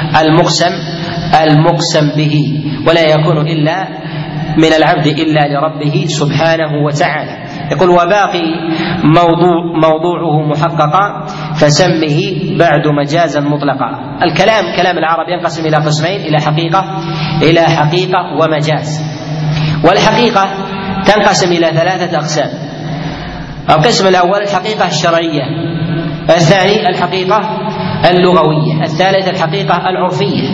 المقسم به، ولا يكون إلا من العبد إلا لربه سبحانه وتعالى. يقول وباقي موضوعه محققا فسمه بعد مجازا مطلقا. الكلام كلام العرب ينقسم إلى قسمين، إلى حقيقة ومجاز. والحقيقة تنقسم إلى 3 أقسام. القسم الأول الحقيقة الشرعية، الثاني الحقيقة اللغوية، الثالث الحقيقة العرفية.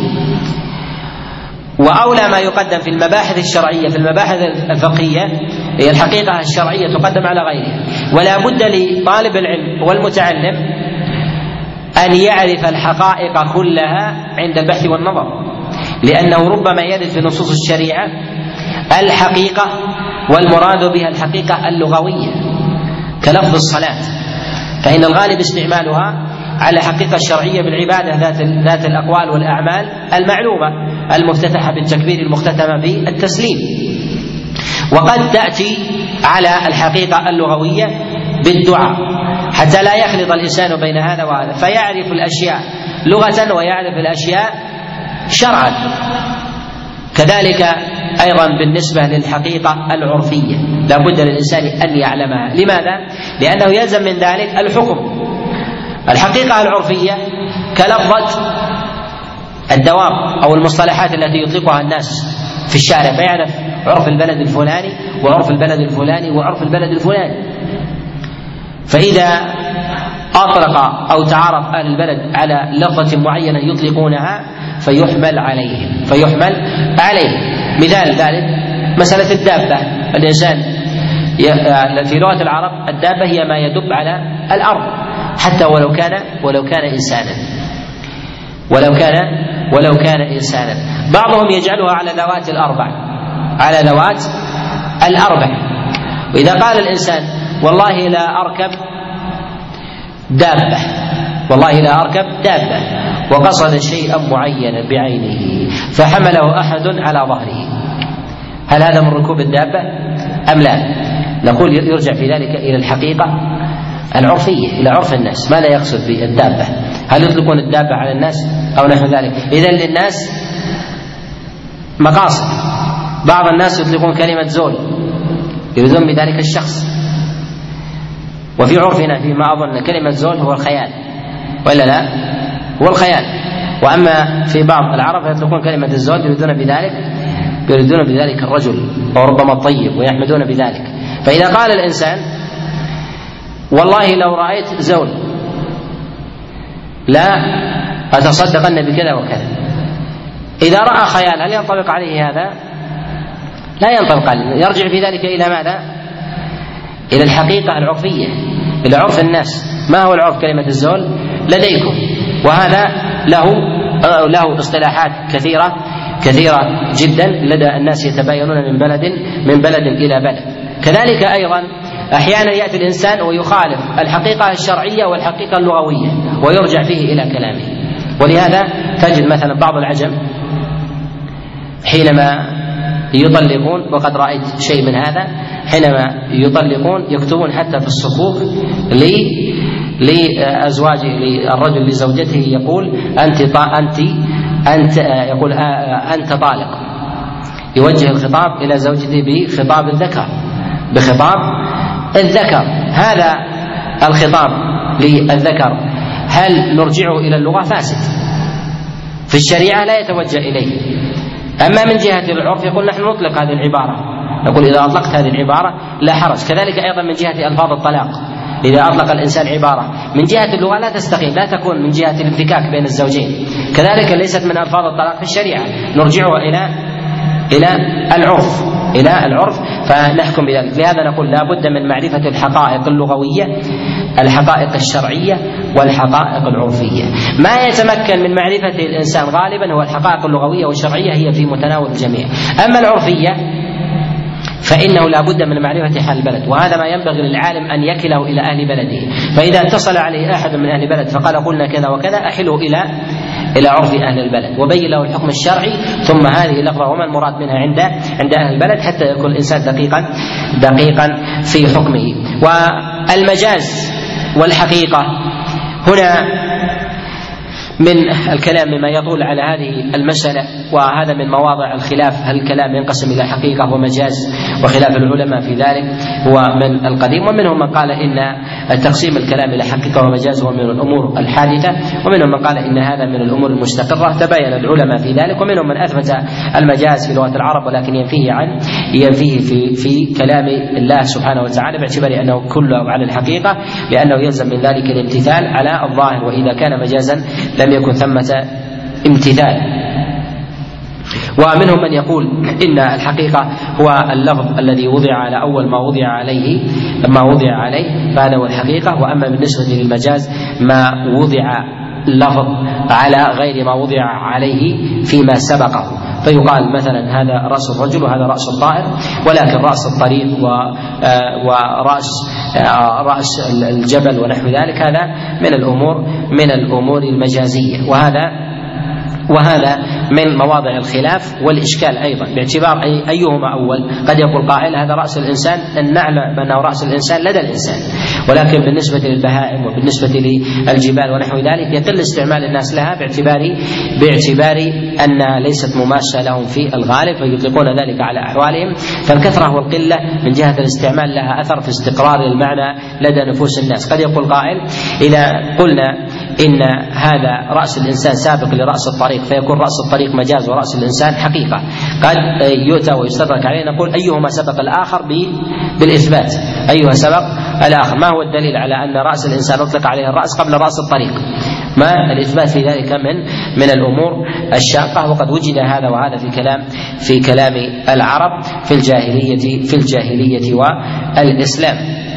وأولى ما يقدم في المباحث الشرعية، في المباحث الفقهية، هي الحقيقة الشرعية تقدم على غيرها. ولا بد لطالب العلم والمتعلم أن يعرف الحقائق كلها عند البحث والنظر، لأنه ربما يرد في نصوص الشريعة الحقيقة والمراد بها الحقيقة اللغوية، كلفظ الصلاة، فإن الغالب استعمالها على الحقيقة الشرعية بالعبادة ذات الأقوال والأعمال المعلومة المفتتحة بالتكبير المختتمة بالتسليم. وقد تأتي على الحقيقة اللغوية بالدعاء حتى لا يخلط الإنسان بين هذا وهذا، فيعرف الأشياء لغة ويعرف الأشياء شرعا. كذلك أيضا بالنسبة للحقيقة العرفية لا بد للإنسان أن يعلمها. لماذا؟ لأنه يلزم من ذلك الحكم. الحقيقة العرفية كلفظة الدواب أو المصطلحات التي يطلقها الناس في الشارع، فيعرف عرف البلد الفلاني وعرف البلد الفلاني وعرف البلد الفلاني. فإذا أطلق أو تعرف أهل البلد على لفظة معينة يطلقونها فيحمل عليهم. مثال ذلك مسألة الدابة. الإنسان في لغة العرب الدابة هي ما يدب على الأرض حتى ولو كان إنسانا، ولو كان إنسانا. بعضهم يجعلها على ذوات الأربع. وإذا قال الإنسان والله لا أركب دابة وقصد شيئا معينا بعينه فحمله أحد على ظهره، هل هذا من ركوب الدابة أم لا؟ نقول يرجع في ذلك إلى الحقيقة العرفية، إلى عرف الناس، ماذا يقصد بالدابة؟ هل يطلقون الدابة على الناس أو نحو ذلك؟ إذن للناس مقاصد. بعض الناس يطلقون كلمة زول يريدون بذلك الشخص، وفي عرفنا فيما أظن كلمة زول هو الخيال، وإلا لا هو الخيال. وأما في بعض العرب يطلقون كلمة الزول يريدون بذلك الرجل وربما الطيب ويحمدون بذلك. فإذا قال الإنسان والله لو رأيت زول لا أتصدقن بكذا وكذا، إذا رأى خيال هل ينطبق عليه هذا؟ لا ينطبق عليه. يرجع في ذلك إلى ماذا؟ إلى الحقيقة العرفية، إلى عرف الناس. ما هو العرف كلمة الزول لديكم؟ وهذا له اصطلاحات كثيرة جدا لدى الناس يتباينون من بلد إلى بلد. كذلك أيضا أحيانا يأتي الإنسان ويخالف الحقيقة الشرعية والحقيقة اللغوية ويرجع فيه إلى كلامه. ولهذا تجد مثلا بعض العجم حينما يطلقون، وقد رأيت شيء من هذا، حينما يطلقون يكتبون حتى في الصكوك لأزواجه، للرجل لزوجته يقول أنت طالق. يوجه الخطاب إلى زوجته بخطاب الذكر. هذا الخطاب للذكر هل نرجعه إلى اللغة؟ فاسد في الشريعة لا يتوجه إليه. أما من جهة العرف يقول نحن نطلق هذه العبارة، نقول إذا أطلقت هذه العبارة لا حرج. كذلك أيضا من جهة ألفاظ الطلاق، إذا أطلق الإنسان عبارة من جهة اللغة لا تستقيم، لا تكون من جهة الانفكاك بين الزوجين. كذلك ليست من ألفاظ الطلاق في الشريعة، نرجعها إلى العرف فنحكم بذلك. لهذا نقول لا بد من معرفة الحقائق اللغوية، الحقائق الشرعية والحقائق العرفية. ما يتمكن من معرفته الإنسان غالبا هو الحقائق اللغوية والشرعية، هي في متناول الجميع. أما العرفية فإنه لا بد من معرفة حال البلد، وهذا ما ينبغي للعالم أن يكله إلى أهل بلده. فإذا اتصل عليه أحد من أهل بلد فقال قلنا كذا وكذا، أحله إلى عرف أهل البلد وبين له الحكم الشرعي، ثم هذه اللفظة وما المراد منها عند أهل البلد، حتى يكون الإنسان دقيقا في حكمه. والمجاز والحقيقة هنا من الكلام مما يطول على هذه المسألة، وهذا من مواضع الخلاف، هل الكلام ينقسم إلى حقيقة ومجاز، وخلاف العلماء في ذلك هو من القديم. ومنهم من قال إن تقسيم الكلام إلى حقيقة ومجاز هو من الأمور الحادثة، ومنهم من قال إن هذا من الأمور المستقرة، تباين العلماء في ذلك. ومنهم من أثبت المجاز في لغة العرب ولكن ينفيه في كلام الله سبحانه وتعالى، باعتبار أنه كله على الحقيقة، لأنه يلزم من ذلك الامتثال على الظاهر، وإذا كان مجازا لم يكن ثمة امتثال. ومنهم من يقول إن الحقيقة هو اللفظ الذي وضع على أول ما وضع عليه فهذا هو الحقيقة. وأما بالنسبة للمجاز ما وضع اللفظ على غير ما وضع عليه فيما سبقه، فيقال مثلا هذا رأس الرجل وهذا رأس الطائر، ولكن رأس الطريق ورأس الجبل ونحو ذلك هذا من الأمور المجازية، وهذا من مواضع الخلاف والإشكال أيضا، باعتبار أيهما أول. قد يقول قائل هذا رأس الإنسان، أن نعلم أنه رأس الإنسان لدى الإنسان، ولكن بالنسبة للبهائم وبالنسبة للجبال ونحو ذلك يقل استعمال الناس لها باعتبار أنها ليست مماسة لهم في الغالب، فيطلقون ذلك على أحوالهم. فالكثرة والقلة من جهة الاستعمال لها أثر في استقرار المعنى لدى نفوس الناس. قد يقول قائل إذا قلنا إن هذا رأس الإنسان سابق لرأس الطريق فيكون رأس الطريق مجاز ورأس الإنسان حقيقة، قد يؤتى ويستدرك عليه نقول أيهما سبق الآخر بالإثبات، أيها سبق الآخر. ما هو الدليل على أن رأس الإنسان أطلق عليه الرأس قبل رأس الطريق؟ ما الإثبات في ذلك من الأمور الشاقة، وقد وجد هذا وهذا في كلام العرب في الجاهلية والإسلام.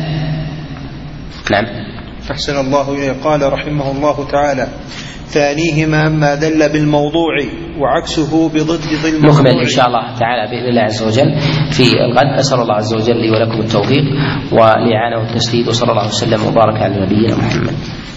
نعم. أحسن الله إليه. قال رحمه الله تعالى: ثانيهما ما دل بالموضوع وعكسه بضد الموضوع. نكمل إن شاء الله تعالى بإذن الله عز وجل في الغد. أسأل الله عز وجل لي ولكم التوفيق والإعانة والتسديد، وصلى الله وسلم وبارك على نبينا محمد.